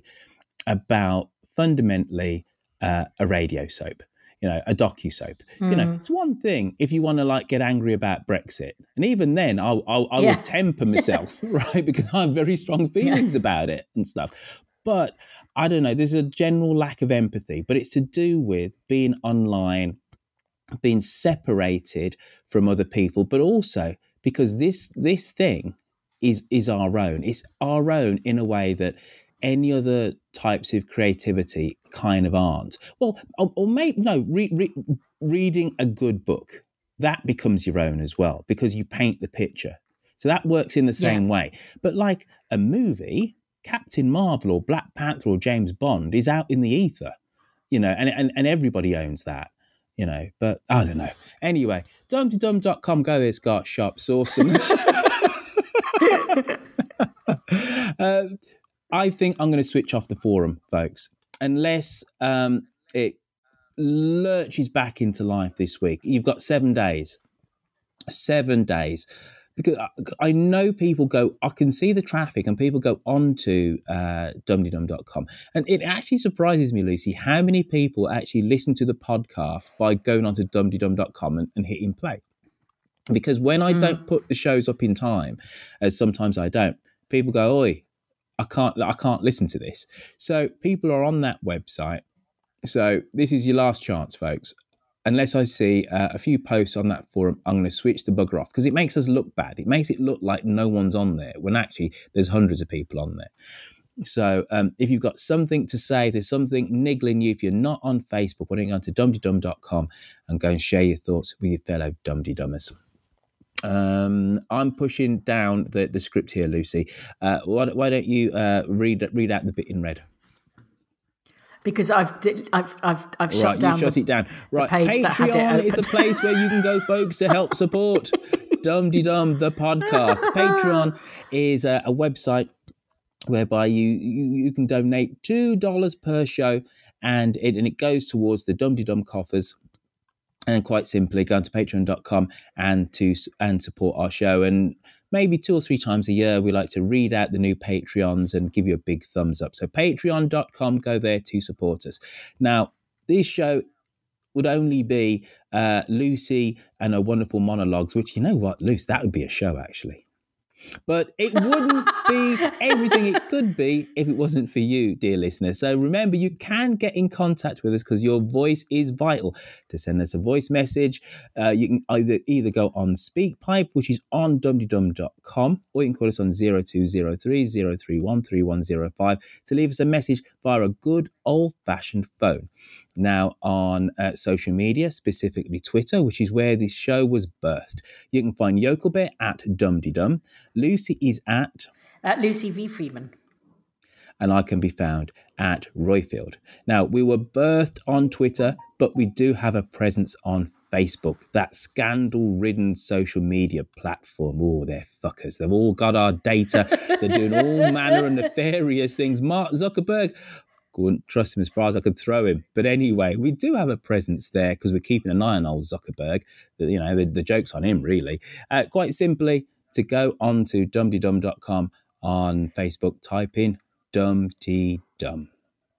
about fundamentally uh, a radio soap, you know, a docu-soap. Mm. You know, it's one thing if you want to like get angry about Brexit. And even then I'll, I'll, I Yeah. will temper myself, right? Because I have very strong feelings Yeah. about it and stuff. But I don't know, there's a general lack of empathy, but it's to do with being online, being separated from other people, but also because this this thing is is our own. It's our own in a way that any other types of creativity kind of aren't. Well, or, or maybe no, re, re, reading a good book, that becomes your own as well because you paint the picture. So that works in the same Yeah. way. But like a movie, Captain Marvel or Black Panther or James Bond is out in the ether, you know, and and, and everybody owns that. You know, but I don't know. Anyway, dum de dum dot com, go there, it's got shops, awesome. uh, I think I'm going to switch off the forum, folks, unless um, it lurches back into life this week. You've got seven days, seven days. Because I know people go, I can see the traffic and people go on to uh, dum de dum dot com. And it actually surprises me, Lucy, how many people actually listen to the podcast by going on to dum de dum dot com and, and hitting play. Because when I Mm. don't put the shows up in time, as sometimes I don't, people go, "Oi, I can't, I can't listen to this." So people are on that website. So this is your last chance, folks. Unless I see uh, a few posts on that forum, I'm going to switch the bugger off because it makes us look bad. It makes it look like no one's on there when actually there's hundreds of people on there. So um, if you've got something to say, there's something niggling you, if you're not on Facebook, why don't you go on to dum de dum dot com and go and share your thoughts with your fellow dum-de-dummers. Um, I'm pushing down the, the script here, Lucy. Uh, why, why don't you uh, read read out the bit in red? Because I've di- I've I've I've shut Right, down you shut the, it down. the Right, page that had it Patreon open. is the place where you can go, folks, to help support Dum De Dum, the podcast. Patreon is a, a website whereby you, you you can donate two dollars per show, and it and it goes towards the Dum De Dum coffers. And quite simply, go on to patreon dot com and to and support our show. And maybe two or three times a year, we like to read out the new Patreons and give you a big thumbs up. So patreon dot com, go there to support us. Now, this show would only be uh, Lucy and her wonderful monologues, which, you know what, Lucy, that would be a show, actually. But it wouldn't be everything it could be if it wasn't for you, dear listener. So remember, you can get in contact with us because your voice is vital. To send us a voice message, uh, you can either either go on SpeakPipe, which is on dum de dum dot com, or you can call us on zero two zero three, zero three one, three one zero five to leave us a message via a good old-fashioned phone. Now, on uh, social media, specifically Twitter, which is where this show was birthed, you can find Yokel Bear at Dum De Dum. Lucy is at... At Lucy V. Freeman. and I can be found at Royfield. Now, we were birthed on Twitter, but we do have a presence on Facebook, that scandal-ridden social media platform. Oh, they're fuckers. They've all got our data. They're doing all manner of nefarious things. Mark Zuckerberg, wouldn't trust him as far as I could throw him. But anyway, we do have a presence there because we're keeping an eye on old Zuckerberg. You know, the, the joke's on him, really. Uh, quite simply, to go on to dumdydum dot com on Facebook, type in dumdydum.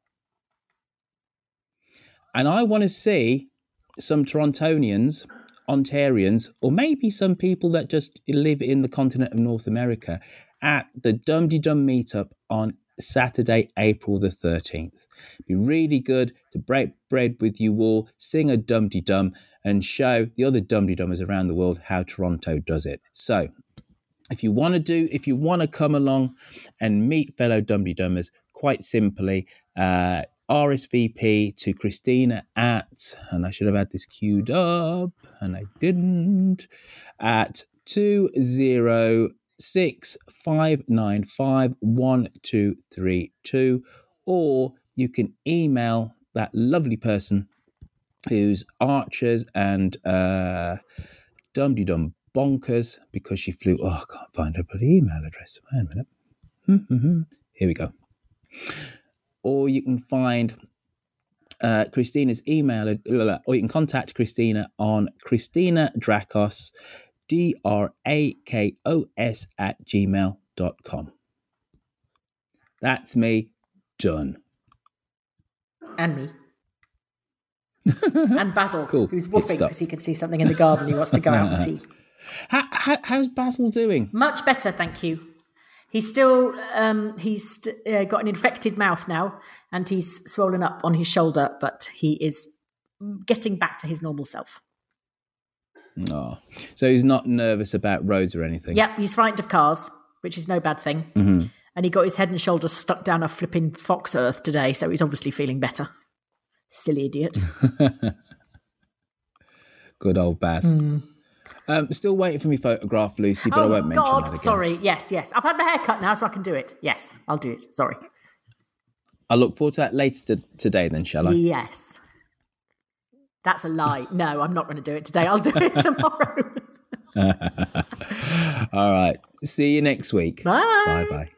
And I want to see some Torontonians, Ontarians, or maybe some people that just live in the continent of North America at the Dumdydum meetup on Saturday, April the thirteenth. Be really good to break bread with you all, sing a Dumdydum, and show the other Dumdydummers around the world how Toronto does it. So, if you want to do, if you want to come along and meet fellow Dumdydummers, quite simply, uh, R S V P to Christina at, and I should have had this queued up, and I didn't, at two zero six five nine five one two three two, or you can email that lovely person who's Archers and uh, Dumdydum bonkers because she flew. Oh, I can't find her bloody email address. Wait a minute. Mm-hmm. Here we go. Or you can find uh, Christina's email, or you can contact Christina on Christina Drakos, D R A K O S at gmail dot com. That's me, done. And me. And Basil, cool. who's woofing because he can see something in the garden he wants to go out and see. How, how, how's Basil doing? Much better, thank you. He's still, um, he's st- uh, got an infected mouth now, and he's swollen up on his shoulder, but he is getting back to his normal self. Oh, so he's not nervous about roads or anything? Yep, he's frightened of cars, which is no bad thing. Mm-hmm. And he got his head and shoulders stuck down a flipping fox earth today, so he's obviously feeling better. Silly idiot. Good old Baz. Mm. Um, still waiting for me photograph, Lucy, but oh, I won't mention God, that again. Sorry. Yes, yes. I've had my hair cut now, so I can do it. Yes, I'll do it. Sorry. I look forward to that later t- today then, shall I? Yes. That's a lie. No, I'm not going to do it today. I'll do it tomorrow. All right. See you next week. Bye. Bye-bye.